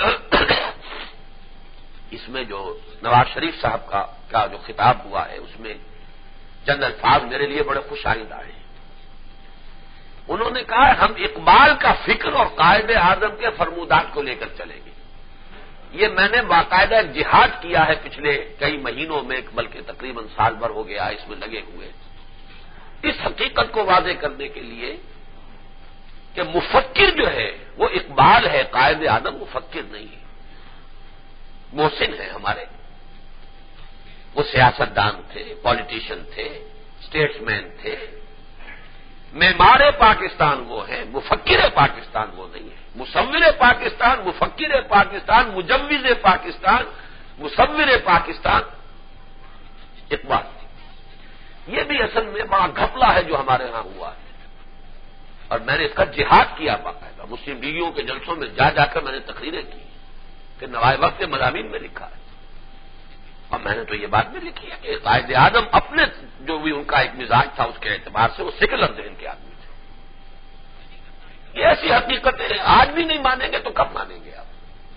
اس میں جو نواز شریف صاحب کا کا جو خطاب ہوا ہے، اس میں چند الفاظ میرے لیے بڑے خوش آئندہ ہیں. انہوں نے کہا ہم اقبال کا فکر اور قائد اعظم کے فرمودات کو لے کر چلیں گے. یہ میں نے باقاعدہ جہاد کیا ہے پچھلے کئی مہینوں میں، بلکہ تقریباً سال بھر ہو گیا اس میں لگے ہوئے، اس حقیقت کو واضح کرنے کے لیے کہ مفکر جو ہے وہ اقبال ہے، قائد اعظم مفکر نہیں ہے. محسن ہے ہمارے، وہ سیاستدان تھے، پالیٹیشین تھے، اسٹیٹس مین تھے. معمار پاکستان وہ ہے، مفکر پاکستان وہ نہیں ہے. مصور پاکستان، مفکر پاکستان، مجوز پاکستان، مصور پاکستان اقبال. یہ بھی اصل میں بڑا گھپلہ ہے جو ہمارے ہاں ہوا ہے، اور میں نے اس کا جہاد کیا باقاعدہ. مسلم لیگیوں کے جلسوں میں جا جا کر میں نے تقریریں کی کہ نوائے وقت کے مضامین میں لکھا ہے، اور میں نے تو یہ بات بھی لکھی ہے کہ قائد اعظم اپنے جو بھی ان کا ایک مزاج تھا اس کے اعتبار سے وہ سیکولر ذہن کے آدمی تھے. یہ ایسی حقیقتیں آج بھی نہیں مانیں گے تو کب مانیں گے آپ؟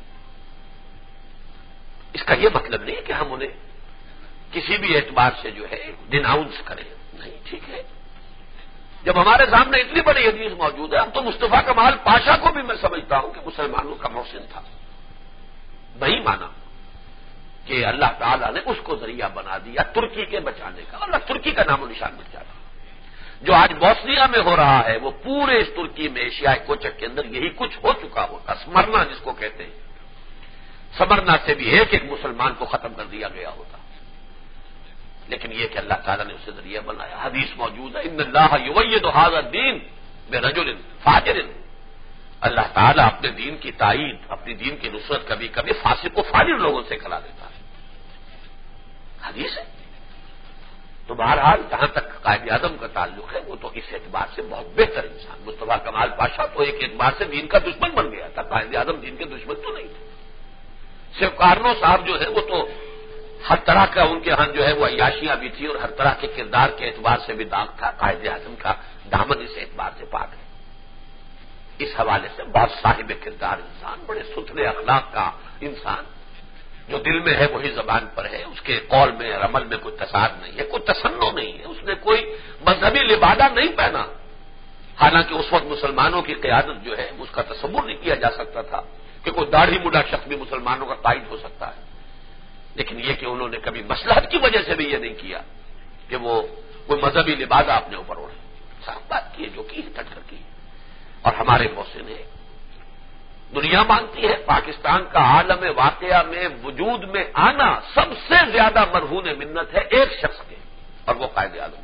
اس کا یہ مطلب نہیں کہ ہم انہیں کسی بھی اعتبار سے جو ہے ڈیناؤنس کریں، نہیں. ٹھیک ہے، جب ہمارے سامنے اتنی بڑی حدیث موجود ہے، اب تو مصطفیٰ کمال پاشا کو بھی میں سمجھتا ہوں کہ مسلمانوں کا محسن تھا، نہیں مانا کہ اللہ تعالیٰ نے اس کو ذریعہ بنا دیا ترکی کے بچانے کا. اللہ ترکی کا نام و نشان مٹ جاتا. جو آج بوسنیا میں ہو رہا ہے وہ پورے اس ترکی میں ایشیائی کوچک کے اندر یہی کچھ ہو چکا ہوتا. سمرنا جس کو کہتے ہیں، سمرنا سے بھی ایک ایک مسلمان کو ختم کر دیا گیا ہوتا. لیکن یہ کہ اللہ تعالیٰ نے اسے ذریعہ بنایا. حدیث موجود ہے، ان اللہ یؤید ھذا الدین برجل فاجر. اللہ تعالیٰ اپنے دین کی تائید، اپنی دین کی نصرت کبھی کبھی فاسق و فاجر لوگوں سے کرا دیتا ہے. حدیث ہے. تو بہرحال جہاں تک قائد اعظم کا تعلق ہے وہ تو اس اعتبار سے بہت بہتر انسان، مصطفیٰ کمال پاشا تو ایک اعتبار سے دین کا دشمن بن گیا تھا، قائد اعظم دین کے دشمن تو نہیں تھے۔ صرف کارنو صاحب جو ہے وہ تو ہر طرح کا ان کے ہاں جو ہے وہ عیاشیاں بھی تھی اور ہر طرح کے کردار کے اعتبار سے بھی داغ تھا، قائد اعظم کا دامن اس اعتبار سے پاک ہے۔ اس حوالے سے بہت صاحب کردار انسان، بڑے ستھرے اخلاق کا انسان، جو دل میں ہے وہی زبان پر ہے، اس کے قول میں اور عمل میں کوئی تصاد نہیں ہے، کوئی تسنع نہیں ہے، اس نے کوئی مذہبی لبادہ نہیں پہنا، حالانکہ اس وقت مسلمانوں کی قیادت جو ہے اس کا تصور نہیں کیا جا سکتا تھا کہ کوئی داڑھی مڈا شخص بھی مسلمانوں کا قائد ہو سکتا ہے، لیکن یہ کہ انہوں نے کبھی مصلحت کی وجہ سے بھی یہ نہیں کیا کہ وہ کوئی مذہبی لبادہ اپنے اوپر اوڑھے، صاف بات کی ہے، جو کی ڈٹ کر کی۔ اور ہمارے محسن ہے، دنیا مانتی ہے پاکستان کا عالم واقعہ میں وجود میں آنا سب سے زیادہ مرہون منت ہے ایک شخص کے، اور وہ قائد اعظم۔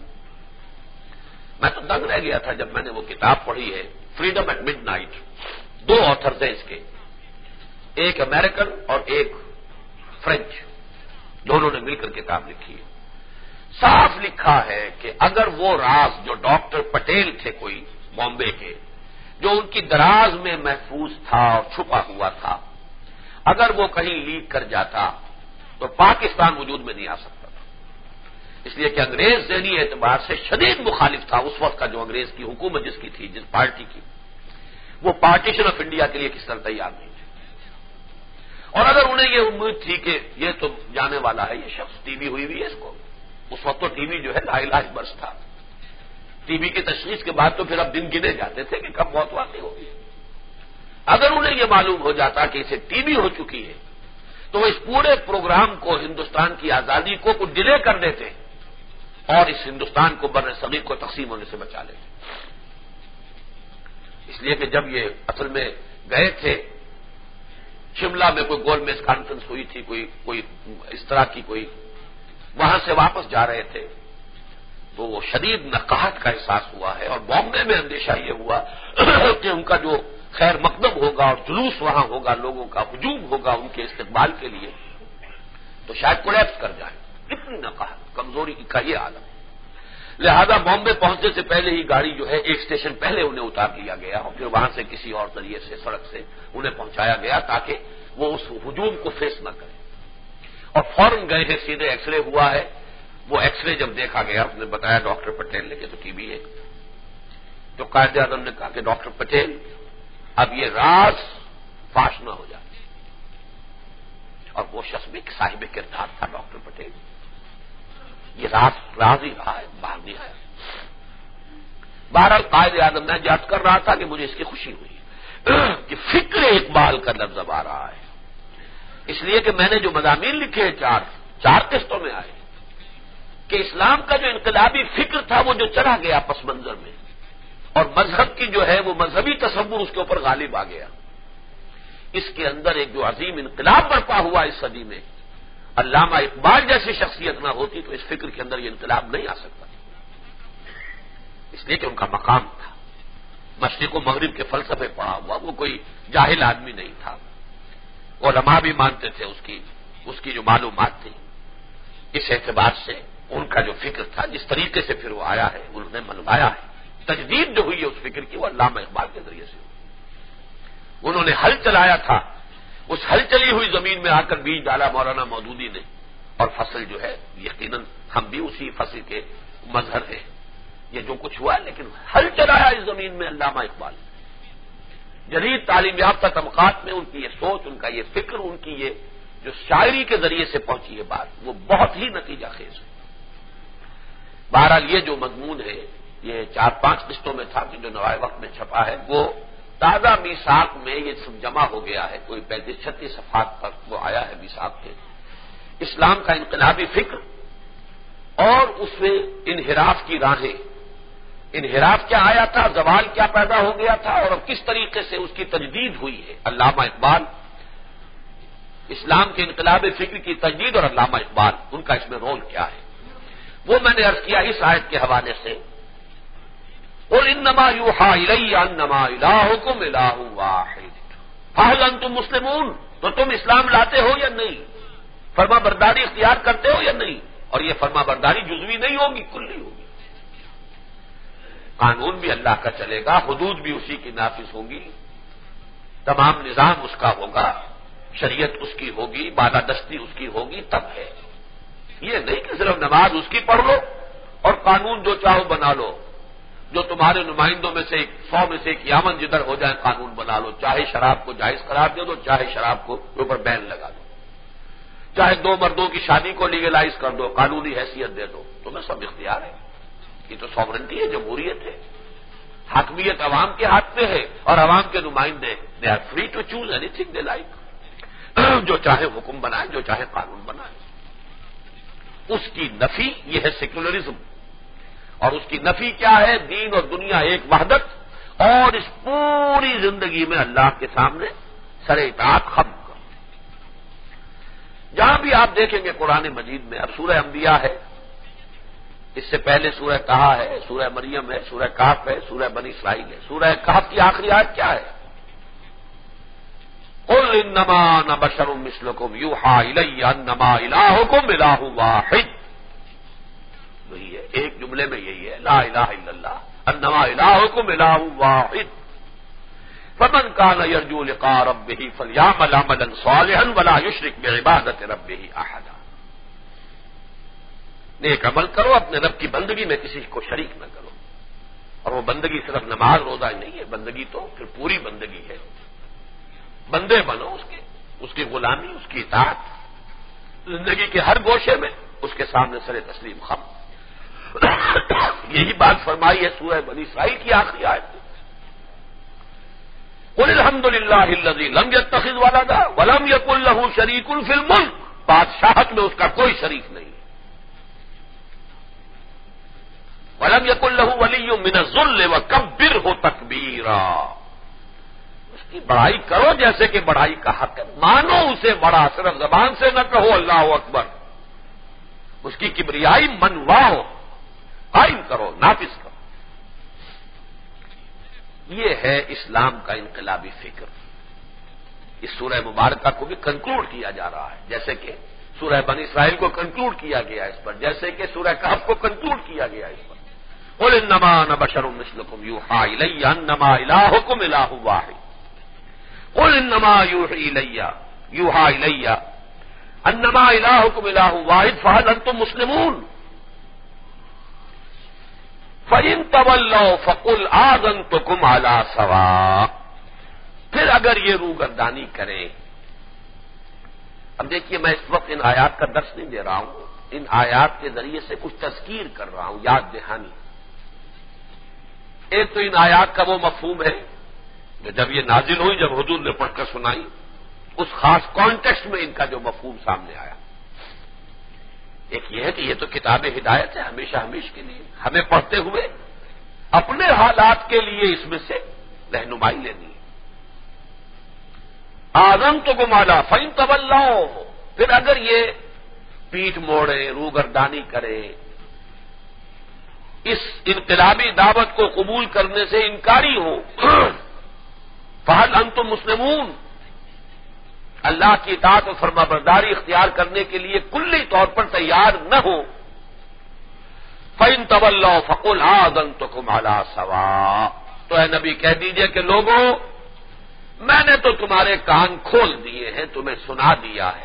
میں تو دنگ رہ گیا تھا جب میں نے وہ کتاب پڑھی ہے فریڈم ایٹ مڈ نائٹ، دو آتھرز ہیں اس کے، ایک امریکن اور ایک فرینچ، دونوں نے مل کر کتاب لکھی ہے۔ صاف لکھا ہے کہ اگر وہ راز جو ڈاکٹر پٹیل تھے کوئی بامبے کے، جو ان کی دراز میں محفوظ تھا اور چھپا ہوا تھا، اگر وہ کہیں لیک کر جاتا تو پاکستان وجود میں نہیں آ سکتا تھا، اس لیے کہ انگریز ذہنی اعتبار سے شدید مخالف تھا اس وقت کا، جو انگریز کی حکومت جس کی تھی، جس پارٹی کی، وہ پارٹیشن آف انڈیا کے لیے کس طرح تیار نہیں تھے، اور اگر انہیں یہ امید تھی کہ یہ تو جانے والا ہے، یہ شخص ٹی بی ہوئی ہوئی ہے اس کو، اس وقت تو ٹی بی جو ہے لا علاج برس تھا، ٹی بی کی تشخیص کے بعد تو پھر اب دن گنے جاتے تھے کہ کب موت واقع ہوگی، اگر انہیں یہ معلوم ہو جاتا کہ اسے ٹی بی ہو چکی ہے تو وہ اس پورے پروگرام کو، ہندوستان کی آزادی کو کچھ ڈیلے کر دیتے اور اس ہندوستان کو بر صغیر کو تقسیم ہونے سے بچا لیتے۔ اس لیے کہ جب یہ اصل میں گئے تھے شملہ میں، کوئی گول میز کانفرنس ہوئی تھی، کوئی کوئی اس طرح کی کوئی، وہاں سے واپس جا رہے تھے تو وہ شدید نقاہت کا احساس ہوا ہے، اور بامبے میں اندیشہ یہ ہوا کہ ان کا جو خیر مقدم ہوگا اور جلوس وہاں ہوگا، لوگوں کا ہجوم ہوگا ان کے استقبال کے لیے، تو شاید کولیپس کر جائے، اتنی نقاہت، کمزوری کا یہ عالم۔ لہذا بامبے پہنچنے سے پہلے ہی گاڑی جو ہے ایک اسٹیشن پہلے انہیں اتار دیا گیا اور پھر وہاں سے کسی اور ذریعے سے سڑک سے انہیں پہنچایا گیا تاکہ وہ اس ہجوم کو فیس نہ کرے، اور فوراً گئے ہیں سیدھے ایکس رے ہوا ہے، وہ ایکس رے جب دیکھا گیا اس نے بتایا ڈاکٹر پٹیل نے کہ تو ٹی بی ہے، تو قائد اعظم نے کہا کہ ڈاکٹر پٹیل اب یہ راز فاش نہ ہو جائے، اور وہ شخص بھی صاحب کردار تھا ڈاکٹر پٹیل، یہ راز راز ہی رہا ہے، باہر نہیں آیا۔ بہرحال قائد اعظم میں یاد کر رہا تھا کہ مجھے اس کی خوشی ہوئی کہ فکر اقبال کا لفظ اب آ رہا ہے، اس لیے کہ میں نے جو مضامین لکھے ہیں چار چار قسطوں میں آئے کہ اسلام کا جو انقلابی فکر تھا وہ جو چلا گیا پس منظر میں، اور مذہب کی جو ہے وہ مذہبی تصور اس کے اوپر غالب آ گیا، اس کے اندر ایک جو عظیم انقلاب برپا ہوا اس صدی میں، علامہ اقبال جیسی شخصیت نہ ہوتی تو اس فکر کے اندر یہ انقلاب نہیں آ سکتا، اس لیے کہ ان کا مقام تھا، مشرق و مغرب کے فلسفے پڑھا ہوا، وہ کوئی جاہل آدمی نہیں تھا، علماء بھی مانتے تھے اس کی اس کی جو معلومات تھی، اس اعتبار سے ان کا جو فکر تھا، جس طریقے سے پھر وہ آیا ہے، انہوں نے منوایا ہے، تجدید جو ہوئی ہے اس فکر کی وہ علامہ اقبال کے ذریعے سے ہوئی، انہوں نے حل چلایا تھا، اس حل چلی ہوئی زمین میں آ کر بیج ڈالا مولانا مودودی نے، اور فصل جو ہے یقیناً ہم بھی اسی فصل کے مظہر ہیں، یہ جو کچھ ہوا ہے لیکن حل چلایا اس زمین میں علامہ اقبال، جدید تعلیم یافتہ طبقات میں ان کی یہ سوچ، ان کا یہ فکر، ان کی یہ جو شاعری کے ذریعے سے پہنچی ہے بات، وہ بہت ہی نتیجہ خیز ہے۔ بہرحال یہ جو مضمون ہے یہ چار پانچ قسطوں میں تھا کہ جو نوائے وقت میں چھپا ہے، وہ تازہ میثاق میں یہ سب جمع ہو گیا ہے، کوئی پینتیس چھتیس صفحات پر وہ آیا ہے میثاق کے، اسلام کا انقلابی فکر اور اس میں انحراف کی راہیں، انحراف کیا آیا تھا، زوال کیا پیدا ہو گیا تھا، اور اب کس طریقے سے اس کی تجدید ہوئی ہے، علامہ اقبال، اسلام کے انقلابی فکر کی تجدید اور علامہ اقبال، ان کا اس میں رول کیا ہے، وہ میں نے عرض کیا اس آیت کے حوالے سے، قل انما یوحی الی انما الہکم الہ واحد فہل انتم مسلمون، تو تم اسلام لاتے ہو یا نہیں، فرما برداری اختیار کرتے ہو یا نہیں، اور یہ فرما برداری جزوی نہیں ہوگی، کلی ہوگی۔ قانون بھی اللہ کا چلے گا، حدود بھی اسی کی نافذ ہوں گی، تمام نظام اس کا ہوگا، شریعت اس کی ہوگی، بالادستی اس کی ہوگی، تب ہے۔ یہ نہیں کہ صرف نماز اس کی پڑھ لو اور قانون جو چاہو بنا لو، جو تمہارے نمائندوں میں سے ایک سو میں سے ایک یامن جدھر ہو جائے قانون بنا لو، چاہے شراب کو جائز قرار دے دو، چاہے شراب کو اوپر بین لگا دو، چاہے دو مردوں کی شادی کو لیگلائز کر دو، قانونی حیثیت دے دو، تمہیں سب اختیار ہے۔ یہ تو سوورنٹی ہے، جمہوریت ہے، حاکمیت عوام کے ہاتھ میں ہے، اور عوام کے نمائندے they are free to choose anything they like, جو چاہے حکم بنائے، جو چاہے قانون بنائے۔ اس کی نفی یہ ہے سیکولرزم، اور اس کی نفی کیا ہے؟ دین اور دنیا ایک وحدت، اور اس پوری زندگی میں اللہ کے سامنے سر اطاعت ختم کر۔ جہاں بھی آپ دیکھیں گے قرآن مجید میں، اب سورہ انبیاء ہے، اس سے پہلے سورہ طٰہٰ ہے، سورہ مریم ہے، سورہ کہف ہے، سورہ بنی اسرائیل ہے۔ سورہ کہف کی آخری آیت کیا ہے؟ قل انما انا بشر مثلکم یوحی الی انما الہکم الہ واحد۔ یہی ہے، ایک جملے میں یہی ہے، لا الہ الا اللہ انما الہکم الہ واحد۔ فمن کان یرجو لقاء ربہ فلیعمل عملا صالحا ولا یشرک بعبادۃ ربہ احدا۔ نیک عمل کرو، اپنے رب کی بندگی میں کسی کو شریک نہ کرو، اور وہ بندگی صرف نماز روزہ ہی نہیں ہے، بندگی تو پھر پوری بندگی ہے۔ بندے بنو اس کے، اس کی غلامی، اس کی اطاعت، زندگی کے ہر گوشے میں اس کے سامنے سر تسلیم خم۔ یہی بات فرمائی ہے سورہ بنی اسرائیل کی آخری آیت میں۔ قل الحمد للہ الذی لم یتخذ ولدا ولم یکن لہ شریک فی الملک۔ بادشاہت میں اس کا کوئی شریک نہیں، ولم یکن لہ ولی من الذل وکبرہ تکبیرا۔ اس کی بڑائی کرو جیسے کہ بڑائی کا حق ہے، مانو اسے بڑا، صرف زبان سے نہ کہو اللہ اکبر، اس کی کبریائی منواؤ، قائم کرو، نافذ کرو۔ یہ ہے اسلام کا انقلابی فکر۔ اس سورہ مبارکہ کو بھی کنکلوڈ کیا جا رہا ہے، جیسے کہ سورہ بنی اسرائیل کو کنکلوڈ کیا گیا اس پر، جیسے کہ سورہ کہف کو کنکلوڈ کیا گیا اس پر۔ قل انما انا بشر مثلکم یوحی الی انما الہکم الہ واحد۔ قل انما یوحی الی یوحی الی انما الہکم الہ واحد فہل انتم مسلمون۔ فَإِن تَوَلَّوْا فَقُلْ آذَنْتُكُمْ عَلَىٰ سَوَاءٍ۔ پھر اگر یہ روگردانی کریں، اب دیکھیے میں اس وقت ان آیات کا درس نہیں دے رہا ہوں، ان آیات کے ذریعے سے کچھ تذکیر کر رہا ہوں، یاد دہانی۔ ایک تو ان آیات کا وہ مفہوم ہے کہ جب یہ نازل ہوئی، جب حضور نے پڑھ کر سنائی، اس خاص کانٹیکسٹ میں ان کا جو مفہوم سامنے آیا۔ ایک یہ ہے کہ یہ تو کتاب ہدایت ہے ہمیشہ ہمیش کے لیے، ہمیں پڑھتے ہوئے اپنے حالات کے لیے اس میں سے رہنمائی لینی ہے۔ آذنتکم علی فإن تولوا، پھر اگر یہ پیٹھ موڑے، روگردانی کرے، اس انقلابی دعوت کو قبول کرنے سے انکاری ہو، فہل انتم مسلمون، اللہ کی اطاعت و فرما برداری اختیار کرنے کے لیے کلی طور پر تیار نہ ہو، فَإِن تَوَلَّوْا فَقُلْ آذَنْتُكُمْ عَلَىٰ سَوَاءٍ، تو اے نبی کہہ دیجئے کہ لوگوں، میں نے تو تمہارے کان کھول دیے ہیں، تمہیں سنا دیا ہے۔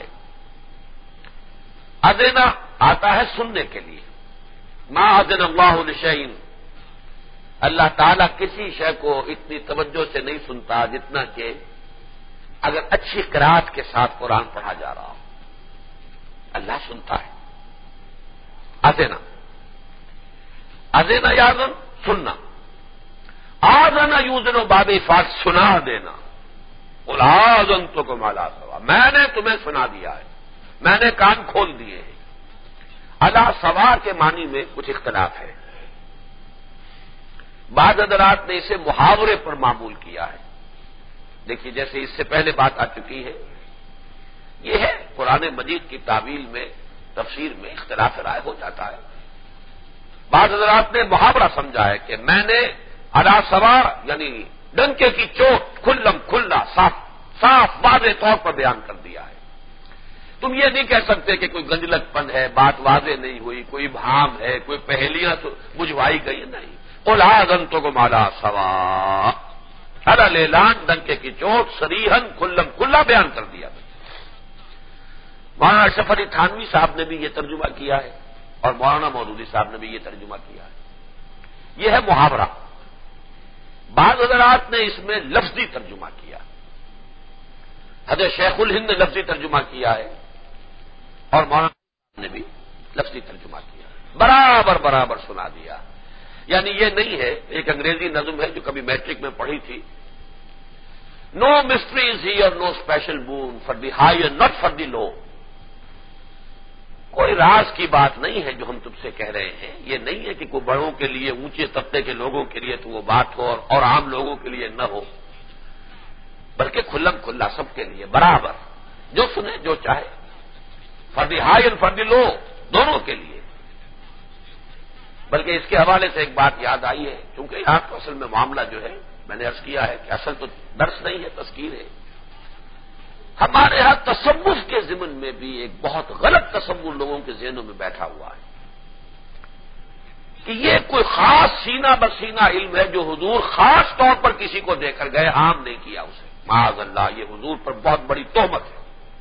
اذن آتا ہے سننے کے لیے، ما اذن اللہ لشیء، اللہ تعالیٰ کسی شے کو اتنی توجہ سے نہیں سنتا جتنا کہ اگر اچھی قرات کے ساتھ قرآن پڑھا جا رہا ہو، اللہ سنتا ہے۔ اذن اذن یاذن سننا، آذن یوذن باب افعال سنا دینا، قل آذنتکم علی سواء، میں نے تمہیں سنا دیا ہے، میں نے کان کھول دیے ہیں۔ علی سواء کے معنی میں کچھ اختلاف ہے، بعض حضرات نے اسے محاورے پر معمول کیا ہے۔ دیکھیے جیسے اس سے پہلے بات آ چکی ہے، یہ ہے قرآن مجید کی تعویل میں، تفسیر میں اختلاف رائے ہو جاتا ہے۔ بعض حضرات نے محاورہ سمجھا ہے کہ میں نے علی سواء یعنی ڈنکے کی چوٹ کھلم کھلا صاف صاف واضح طور پر بیان کر دیا ہے۔ تم یہ نہیں کہہ سکتے کہ کوئی گنجلک پن ہے، بات واضح نہیں ہوئی، کوئی بھام ہے، کوئی پہلیاں بجھوائی گئی، نہیں۔ قل آذنتکم علی سواء، علی الاعلان، ڈنکے کی چوٹ، صریحاً، کھلم کھلا بیان کر دیا۔ مولانا اشرف علی تھانوی صاحب نے بھی یہ ترجمہ کیا ہے اور مولانا مودودی صاحب نے بھی یہ ترجمہ کیا ہے۔ یہ ہے محاورہ۔ بعض حضرات نے اس میں لفظی ترجمہ کیا، حضرت شیخ الہند نے لفظی ترجمہ کیا ہے اور مولانا نے بھی لفظی ترجمہ کیا، برابر برابر سنا دیا۔ یعنی یہ نہیں ہے، ایک انگریزی نظم ہے جو کبھی میٹرک میں پڑھی تھی، no mysteries here, no special boon for the high and not for the low. کوئی راز کی بات نہیں ہے جو ہم تم سے کہہ رہے ہیں، یہ نہیں ہے کہ کوئی بڑوں کے لیے، اونچے طبقے کے لوگوں کے لیے تو وہ بات ہو اور, اور عام لوگوں کے لیے نہ ہو، بلکہ کھلم کھلا سب کے لیے برابر، جو سنے جو چاہے، for the high and for the low, دونوں کے لیے۔ بلکہ اس کے حوالے سے ایک بات یاد آئی ہے، چونکہ یہاں تو اصل میں معاملہ جو ہے، میں نے عرض کیا ہے کہ اصل تو درس نہیں ہے، تذکیر ہے۔ ہمارے ہاں تصوف کے ضمن میں بھی ایک بہت غلط تصور لوگوں کے ذہنوں میں بیٹھا ہوا ہے کہ یہ کوئی خاص سینہ بسینہ علم ہے جو حضور خاص طور پر کسی کو دے کر گئے، عام نہیں کیا اسے۔ معاذ اللہ، یہ حضور پر بہت بڑی تہمت ہے۔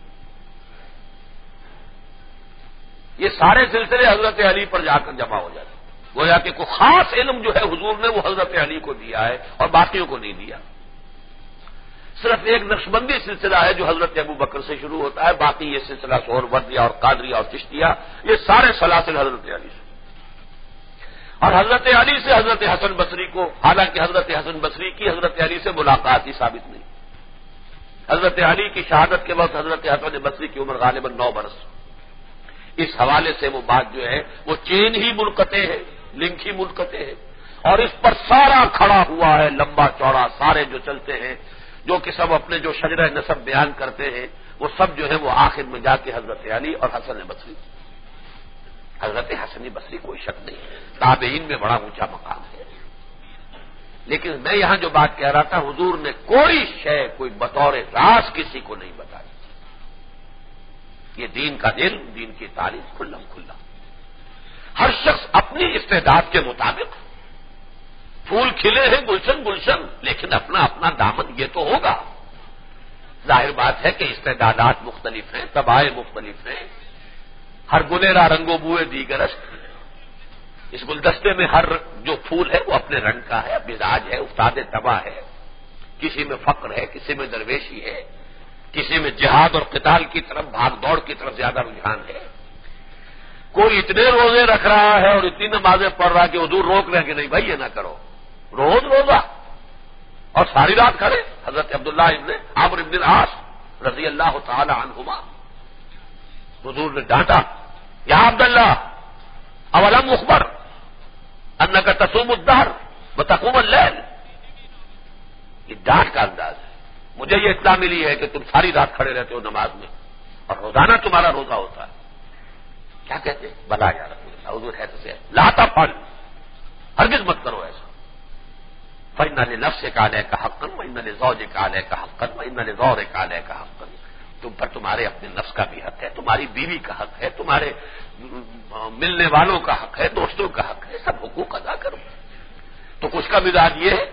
یہ سارے سلسلے حضرت علی پر جا کر جمع ہو جاتے، گویا کہ کوئی خاص علم جو ہے حضور نے وہ حضرت علی کو دیا ہے اور باقیوں کو نہیں دیا۔ صرف ایک نقشبندی سلسلہ ہے جو حضرت ابو بکر سے شروع ہوتا ہے، باقی یہ سلسلہ سہروردیہ اور قادریہ اور چشتیہ، یہ سارے سلاسل حضرت علی سے، اور حضرت علی سے حضرت حسن بصری کو، حالانکہ حضرت حسن بصری کی حضرت علی سے ملاقات ہی ثابت نہیں۔ حضرت علی کی شہادت کے وقت حضرت حسن بصری کی عمر غالباً نو برس۔ اس حوالے سے وہ بات جو ہے وہ چین ہی منقطع ہے، لنک ہی منقطع ہے، اور اس پر سارا کھڑا ہوا ہے، لمبا چوڑا، سارے جو چلتے ہیں، جو کہ سب اپنے جو شجرہ نسب بیان کرتے ہیں، وہ سب جو ہے وہ آخر میں جا کے حضرت علی اور حسن بصری، حضرت حسن بصری کوئی شک نہیں، تابعین میں بڑا اونچا مقام ہے۔ لیکن میں یہاں جو بات کہہ رہا تھا، حضور نے کوئی شے، کوئی بطور راز کسی کو نہیں بتائی۔ یہ دین کا علم، دین کی تعلیم کھلم کھلا، ہر شخص اپنی استعداد کے مطابق، پھول کھلے ہیں گلشن گلشن، لیکن اپنا اپنا دامن یہ تو ہوگا۔ ظاہر بات ہے کہ استعدادات مختلف ہیں، طبائع مختلف ہیں، ہر گلیرا رنگو بوئے دیگرش، اس گلدستے میں ہر جو پھول ہے وہ اپنے رنگ کا ہے، مزاج ہے، استاد طبع ہے، کسی میں فقر ہے، کسی میں درویشی ہے، کسی میں جہاد اور قتال کی طرف، بھاگ دوڑ کی طرف زیادہ رجحان ہے، کوئی اتنے روزے رکھ رہا ہے اور اتنی نمازیں پڑھ رہا ہے کہ حضور روک رہے ہیں کہ نہیں بھائی یہ نہ کرو، روز روزہ اور ساری رات کھڑے۔ حضرت عبداللہ ابن عمرو بن العاص رضی اللہ تعالی عنہما، حضور نے ڈانٹا، یا عبداللہ اولم اخبر انک تصوم الدہر وتقوم اللیل، یہ ڈانٹ کا انداز ہے، مجھے یہ اطلاع ملی ہے کہ تم ساری رات کھڑے رہتے ہو نماز میں اور روزانہ تمہارا روزہ ہوتا ہے۔ کیا کہتے ہیں؟ بلا یا رسول اللہ، حضور ہے تو سے لا تفعل، ہرگز مت کرو ایسا۔ فإن لنفسك عليك حقا وإن لزوجك عليك حقا وإن لزورك عليك حقا، تم پر تمہارے اپنے نفس کا بھی حق ہے، تمہاری بیوی کا حق ہے، تمہارے ملنے والوں کا حق ہے، دوستوں کا حق ہے، سب حقوق ادا کرو۔ تو کچھ کا مزاج یہ ہے،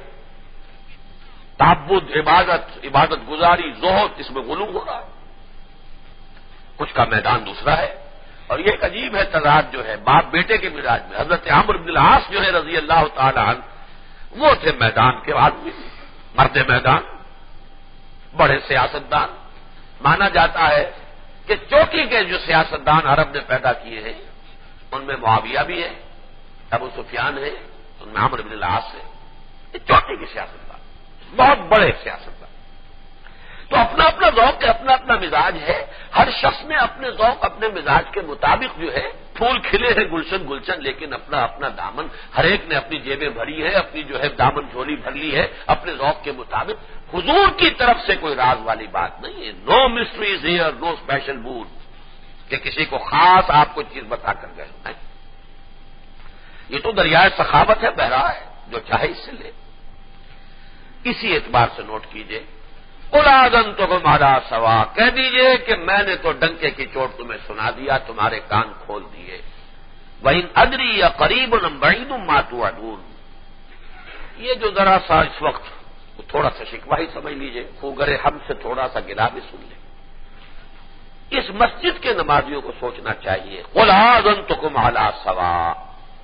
تعبد، عبادت، عبادت گزاری، زہد، اس میں غلو ہو رہا ہے۔ کچھ کا میدان دوسرا ہے، اور یہ ایک عجیب ہے تضاد جو ہے باپ بیٹے کے مزاج میں۔ حضرت عمرو بن العاص جو ہے رضی اللہ تعالی عنہ، وہ تھے میدان کے آدمی، مرد میدان، بڑے سیاستدان، مانا جاتا ہے کہ چوٹی کے جو سیاستدان عرب نے پیدا کیے ہیں ان میں معاویہ بھی ہے، ابو سفیان ہے، ان میں عمرو بن العاص ہے، یہ چوٹی کے سیاستدان، بہت بڑے سیاستدان۔ تو اپنا اپنا ذوق ہے، اپنا اپنا مزاج ہے، ہر شخص نے اپنے ذوق اپنے مزاج کے مطابق جو ہے، پھول کھلے ہیں گلشن گلشن، لیکن اپنا اپنا دامن، ہر ایک نے اپنی جیبیں بھری ہے، اپنی جو ہے دامن جھولی بھر لی ہے اپنے ذوق کے مطابق۔ حضور کی طرف سے کوئی راز والی بات نہیں ہے، no mysteries here, no special boon, کہ کسی کو خاص آپ کو چیز بتا کر گئے نہیں۔ یہ تو دریائے سخاوت ہے، بہ رہا ہے، جو چاہے اس سے لے۔ اسی اعتبار سے نوٹ کیجئے، قل آذنتکم علی سواء، کہہ دیجئے کہ میں نے تو ڈنکے کی چوٹ تمہیں سنا دیا، تمہارے کان کھول دیے۔ وَإِنْ أَدْرِي أَقَرِيبٌ أَمْ بَعِيدٌ مَا تُوعَدُونَ، یہ جو ذرا سا اس وقت تھوڑا سا شکوہ ہی سمجھ لیجئے، خوگر ہم سے تھوڑا سا گلا بھی سن لیں۔ اس مسجد کے نمازیوں کو سوچنا چاہیے۔ قل آذنتکم علی سواء،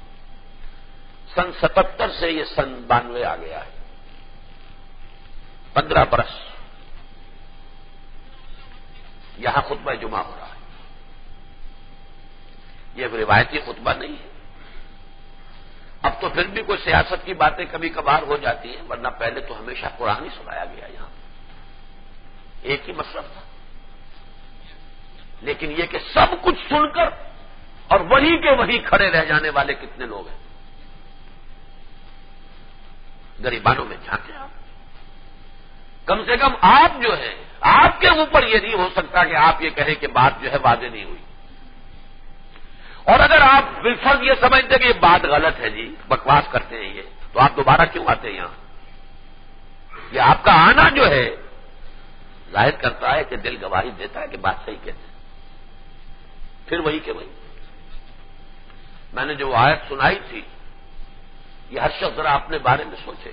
سن ستتر سے یہ سن بانوے آ گیا ہے، پندرہ برس یہاں خطبہ جمعہ ہو رہا ہے۔ یہ روایتی خطبہ نہیں ہے۔ اب تو پھر بھی کوئی سیاست کی باتیں کبھی کبھار ہو جاتی ہیں، ورنہ پہلے تو ہمیشہ قرآن ہی سنایا گیا یہاں، ایک ہی مطلب تھا۔ لیکن یہ کہ سب کچھ سن کر اور وہی کے وہی کھڑے رہ جانے والے کتنے لوگ ہیں؟ غریبانوں میں جھانکے آپ، کم سے کم آپ جو ہے، آپ کے اوپر یہ نہیں ہو سکتا کہ آپ یہ کہیں کہ بات جو ہے واضح نہیں ہوئی۔ اور اگر آپ بالفرض یہ سمجھتے کہ یہ بات غلط ہے، جی بکواس کرتے ہیں یہ، تو آپ دوبارہ کیوں آتے ہیں یہاں؟ یہ آپ کا آنا جو ہے ظاہر کرتا ہے کہ دل گواہی دیتا ہے کہ بات صحیح کہتے ہیں۔ پھر وہی کہ وہی میں نے جو آیت سنائی تھی، یہ ہر شخص ذرا اپنے بارے میں سوچے۔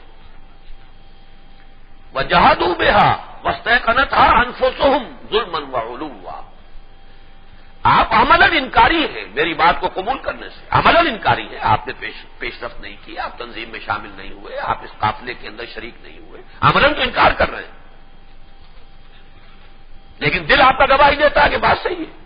وَجَحَدُوا بِهَا وَاسْتَيْقَنَتْهَا أَنفُسُهُمْ ظُلْمًا وَعُلُوًّا، آپ عملاً انکاری ہے میری بات کو قبول کرنے سے، عملاً انکاری ہے، آپ نے پیش پیش رفت نہیں کی، آپ تنظیم میں شامل نہیں ہوئے، آپ اس قافلے کے اندر شریک نہیں ہوئے، عملاً تو انکار کر رہے ہیں، لیکن دل آپ کا گواہی دیتا ہے کہ بات صحیح ہے۔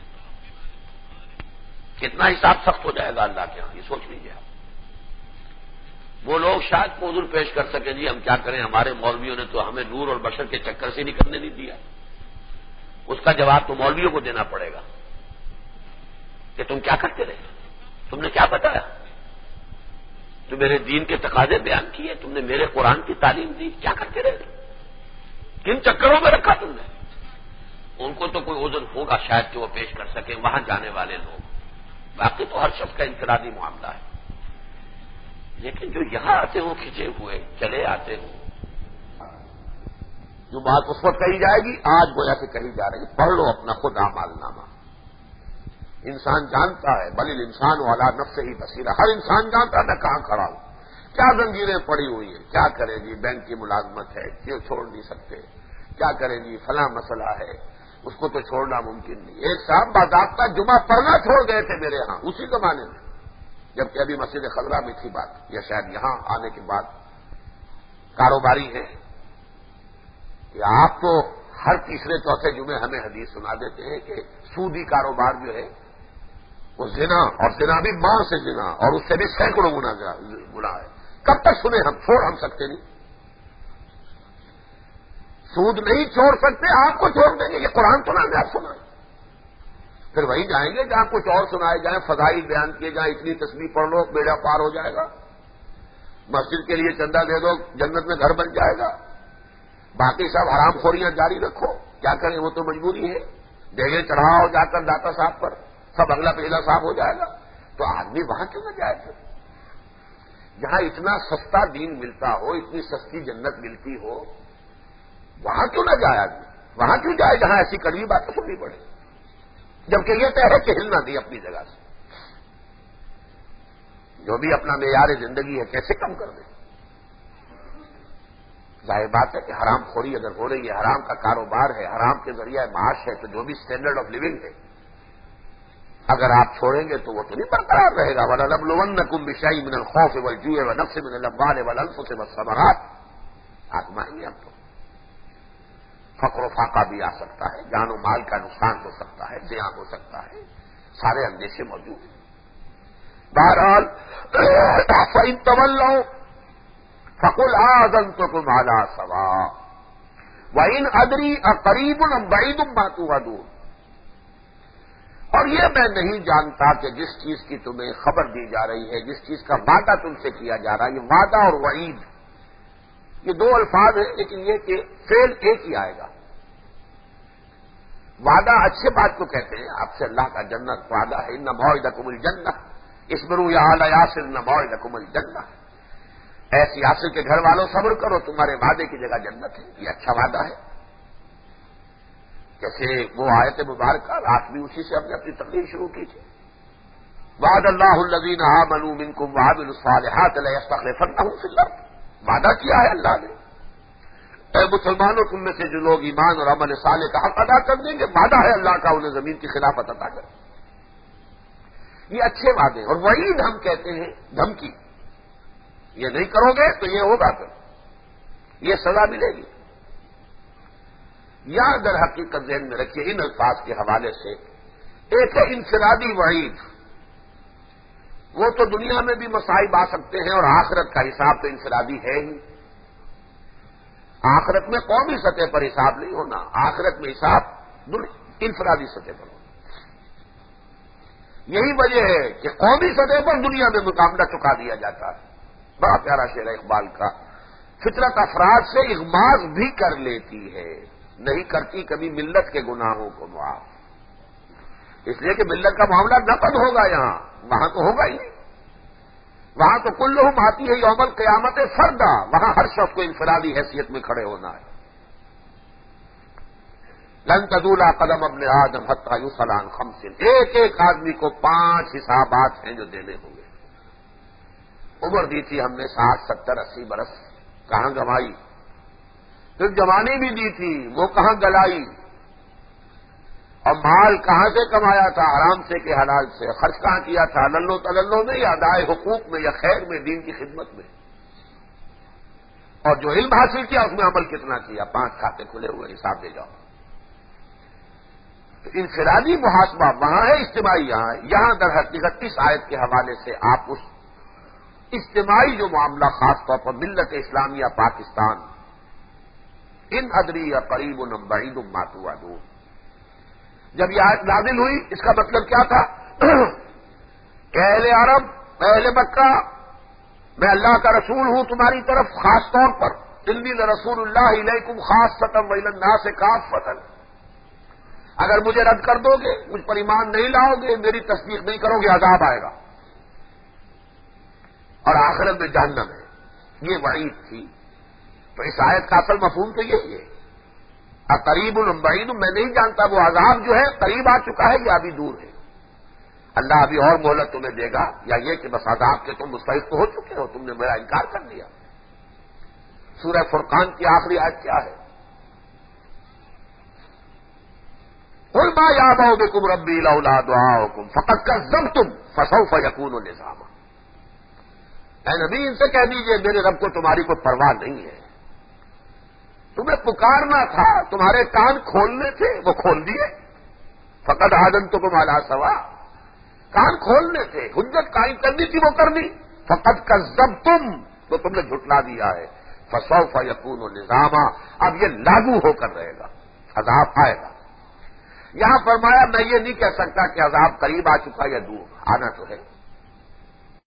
کتنا حساب سخت ہو جائے گا اللہ کے ہاں، یہ سوچ لیجیے آپ۔ وہ لوگ شاید عذر پیش کر سکیں، جی ہم کیا کریں، ہمارے مولویوں نے تو ہمیں نور اور بشر کے چکر سے نکلنے نہیں دیا۔ اس کا جواب تو مولویوں کو دینا پڑے گا کہ تم کیا کرتے رہے، تم نے کیا بتایا، تو میرے دین کے تقاضے بیان کیے، تم نے میرے قرآن کی تعلیم دی، کیا کرتے رہے، کن چکروں میں رکھا تم نے؟ ان کو تو کوئی عذر ہوگا شاید کہ وہ پیش کر سکیں، وہاں جانے والے لوگ، باقی تو ہر شخص کا انفرادی معاملہ ہے۔ لیکن جو یہاں آتے ہوں کھچے ہوئے چلے آتے ہوں، جو بات اس وقت کہی جائے گی آج گویا کہ کہی جا رہی، پڑھ لو اپنا خود اعمال نامہ۔ انسان جانتا ہے، بل الانسان علی نفسہ بصیرہ، ہر انسان جانتا ہے میں کہاں کھڑا ہوں، کیا زنجیریں پڑی ہوئی ہیں، کیا کریں جی بینک کی ملازمت ہے کیوں چھوڑ نہیں سکتے، کیا کریں جی فلاں مسئلہ ہے اس کو تو چھوڑنا ممکن نہیں۔ ایک صاحب باضابطہ جمعہ پڑھنا چھوڑ گئے تھے میرے ہاں اسی زمانے میں، جبکہ ابھی مسجد خضرا میں تھی بات، یا شاید یہاں آنے کے بعد۔ کاروباری ہے کہ آپ تو ہر تیسرے چوتھے جمعے ہمیں حدیث سنا دیتے ہیں کہ سودی کاروبار جو ہے وہ زنا، اور زنا بھی ماں سے زنا، اور اس سے بھی سینکڑوں گنا گنا ہے۔ کب تک سنیں ہم، چھوڑ ہم سکتے نہیں، سود نہیں چھوڑ سکتے، آپ کو چھوڑ دیں گے، یہ قرآن سنا دیں آپ سنائیں، پھر وہی جائیں گے جہاں کچھ اور سنائے جائیں، فضائل بیان کیے جائیں، اتنی تسبیح پڑھ لو بیڑا پار ہو جائے گا، مسجد کے لیے چندہ دے دو جنت میں گھر بن جائے گا، باقی سب حرام خوریاں جاری رکھو، کیا کریں وہ تو مجبوری ہے، دیگیں چڑھاؤ جا کر داتا صاحب پر، سب اگلا پہلا صاحب ہو جائے گا، تو آدمی وہاں کیوں نہ جائے پھر؟ جہاں اتنا سستا دین ملتا ہو، اتنی سستی جنت ملتی ہو، وہاں کیوں نہ جائے آدمی؟ وہاں کیوں جائے جہاں ایسی کڑوی باتیں سننی پڑے، جبکہ یہ طے ہے کہ ہلنا نہیں اپنی جگہ سے، جو بھی اپنا معیار زندگی ہے کیسے کم کر دیں۔ ظاہر بات ہے کہ حرام خوری اگر ہو رہی ہے، حرام کا کاروبار ہے، حرام کے ذریعہ معاش ہے، تو جو بھی اسٹینڈرڈ آف لیونگ ہے اگر آپ چھوڑیں گے تو وہ تو نہیں برقرار رہے گا۔ وَلَنَبْلُوَنَّكُمْ بِشَيْءٍ مِّنَ الْخَوْفِ وَالْجُوعِ وَنَقْصٍ مِّنَ الْأَمْوَالِ وَالْأَنفُسِ وَالثَّمَرَاتِ، آزمائیں گے ہم تو، فقر و فاقہ بھی آ سکتا ہے، جان و مال کا نقصان ہو سکتا ہے، زیاں ہو سکتا ہے، سارے اندیشے موجود ہیں۔ بہرحال فَإِن تَوَلَّوْا فَقُلْ آذَنتُكُمْ عَلَىٰ سَوَاءٍ وَإِنْ أَدْرِي أَقَرِيبٌ أَمْ بَعِيدٌ مَّا تُوعَدُونَ، اور یہ میں نہیں جانتا کہ جس چیز کی تمہیں خبر دی جا رہی ہے، جس چیز کا وعدہ تم سے کیا جا رہا ہے، یہ وعدہ اور وعید یہ دو الفاظ ہیں، لیکن یہ کہ فعل ایک ہی آئے گا۔ وعدہ اچھے بات کو کہتے ہیں، آپ سے اللہ کا جنت وعدہ ہے، ان موعدکم الجنہ اصبروا یا آل یاسر ان موعدکم الجنہ، ایسے یاسر کے گھر والوں صبر کرو تمہارے وعدے کی جگہ جنت ہے، یہ اچھا وعدہ ہے۔ جیسے وہ آیت مبارکہ رات بھی اسی سے ہم نے اپنی تقریر شروع کی تھی. وعد اللہ الذین آمنوا منکم وعملوا الصالحات لیستخلفنہم فی الارض. وعدہ کیا ہے اللہ نے، اے مسلمانوں تم میں سے جو لوگ ایمان اور عمل صالح کا حق ادا کر دیں گے، وعدہ ہے اللہ کا انہیں زمین کی خلافت عطا کر. یہ اچھے وعدے. اور وعید ہم کہتے ہیں دھمکی. یہ نہیں کرو گے تو یہ ہوگا، پھر یہ سزا ملے گی. یا در حقیقت ذہن میں رکھیے ان الفاظ کے حوالے سے ایک ہے انفرادی وعید. وہ تو دنیا میں بھی مصائب آ سکتے ہیں، اور آخرت کا حساب تو انفرادی ہے ہی. آخرت میں قومی سطح پر حساب نہیں ہونا، آخرت میں حساب انفرادی سطح پر ہونا. یہی وجہ ہے کہ قومی سطح پر دنیا میں مقابلہ چکا دیا جاتا ہے. بڑا پیارا شعر ہے اقبال کا، فطرت افراد سے اغماض بھی کر لیتی ہے، نہیں کرتی کبھی ملت کے گناہوں کو معاف. اس لیے کہ ملت کا معاملہ نقد ہوگا، یہاں وہاں تو ہوگا ہی نہیں. وہاں تو کلہم آتی ہے یوم القیامت فردا، وہاں ہر شخص کو انفرادی حیثیت میں کھڑے ہونا ہے. لن تزول قدم ابن آدم حتی یسأل عن خمس. ایک ایک آدمی کو پانچ حسابات ہیں جو دینے ہوں گے. عمر دی تھی ہم نے ساٹھ ستر اسی برس، کہاں گنوائی. پھر جوانی بھی دی تھی، وہ کہاں گلائی. اور مال کہاں سے کمایا تھا، حرام سے کہ حلال سے. خرچ کہاں کیا تھا، للو تللو میں یا ادائے حقوق میں یا خیر میں، دین کی خدمت میں. اور جو علم حاصل کیا اس میں عمل کتنا کیا. پانچ کھاتے کھلے ہوئے، حساب دے جاؤ. تو انفرادی محاسبہ وہاں ہے، اجتماعی یہاں ہے. یہاں در حقیقت اس آیت کے حوالے سے آپ اس اجتماعی جو معاملہ خاص طور پر ملت اسلامیہ پاکستان، ان ادری یا قریب ام بعید ما توعدون، جب یہ آیت نازل ہوئی اس کا مطلب کیا تھا کہ اہل عرب، اہل مکہ، میں اللہ کا رسول ہوں تمہاری طرف خاص طور پر. انی لرسول اللہ الیکم خاصۃ والی الناس کافۃ. اگر مجھے رد کر دو گے، مجھ پر ایمان نہیں لاؤ گے، میری تصدیق نہیں کرو گے، عذاب آئے گا اور آخرت میں جہنم ہے. یہ وعید تھی. تو اس آیت کا اصل مفہوم تو یہی ہے. قریب ام بعید، میں نہیں جانتا وہ عذاب جو ہے قریب آ چکا ہے یا ابھی دور ہے. اللہ ابھی اور مہلت تمہیں دے گا، یا یہ کہ بس عذاب کے تم مستحق تو ہو چکے ہو، تم نے میرا انکار کر دیا. سورہ فرقان کی آخری آیت کیا ہے؟ قل ما یعبأ بکم ربی لولا دعاؤکم فقد کذبتم فسوف یکون لزاما. اے نبی ان سے کہہ دیجئے میرے رب کو تمہاری کوئی پرواہ نہیں ہے. تمہیں پکارنا تھا، تمہارے کان کھولنے تھے، وہ کھول دیے. فقد آذنتکم علی سوا، کان کھولنے تھے، حجت قائم کرنی تھی وہ کر دی. فقد کذبتم، تو تم نے جھٹلا دیا ہے. فسوف یکون لزاما، اب یہ لاگو ہو کر رہے گا، عذاب آئے گا. یہاں فرمایا میں یہ نہیں کہہ سکتا کہ عذاب قریب آ چکا یا دور، آنا تو ہے.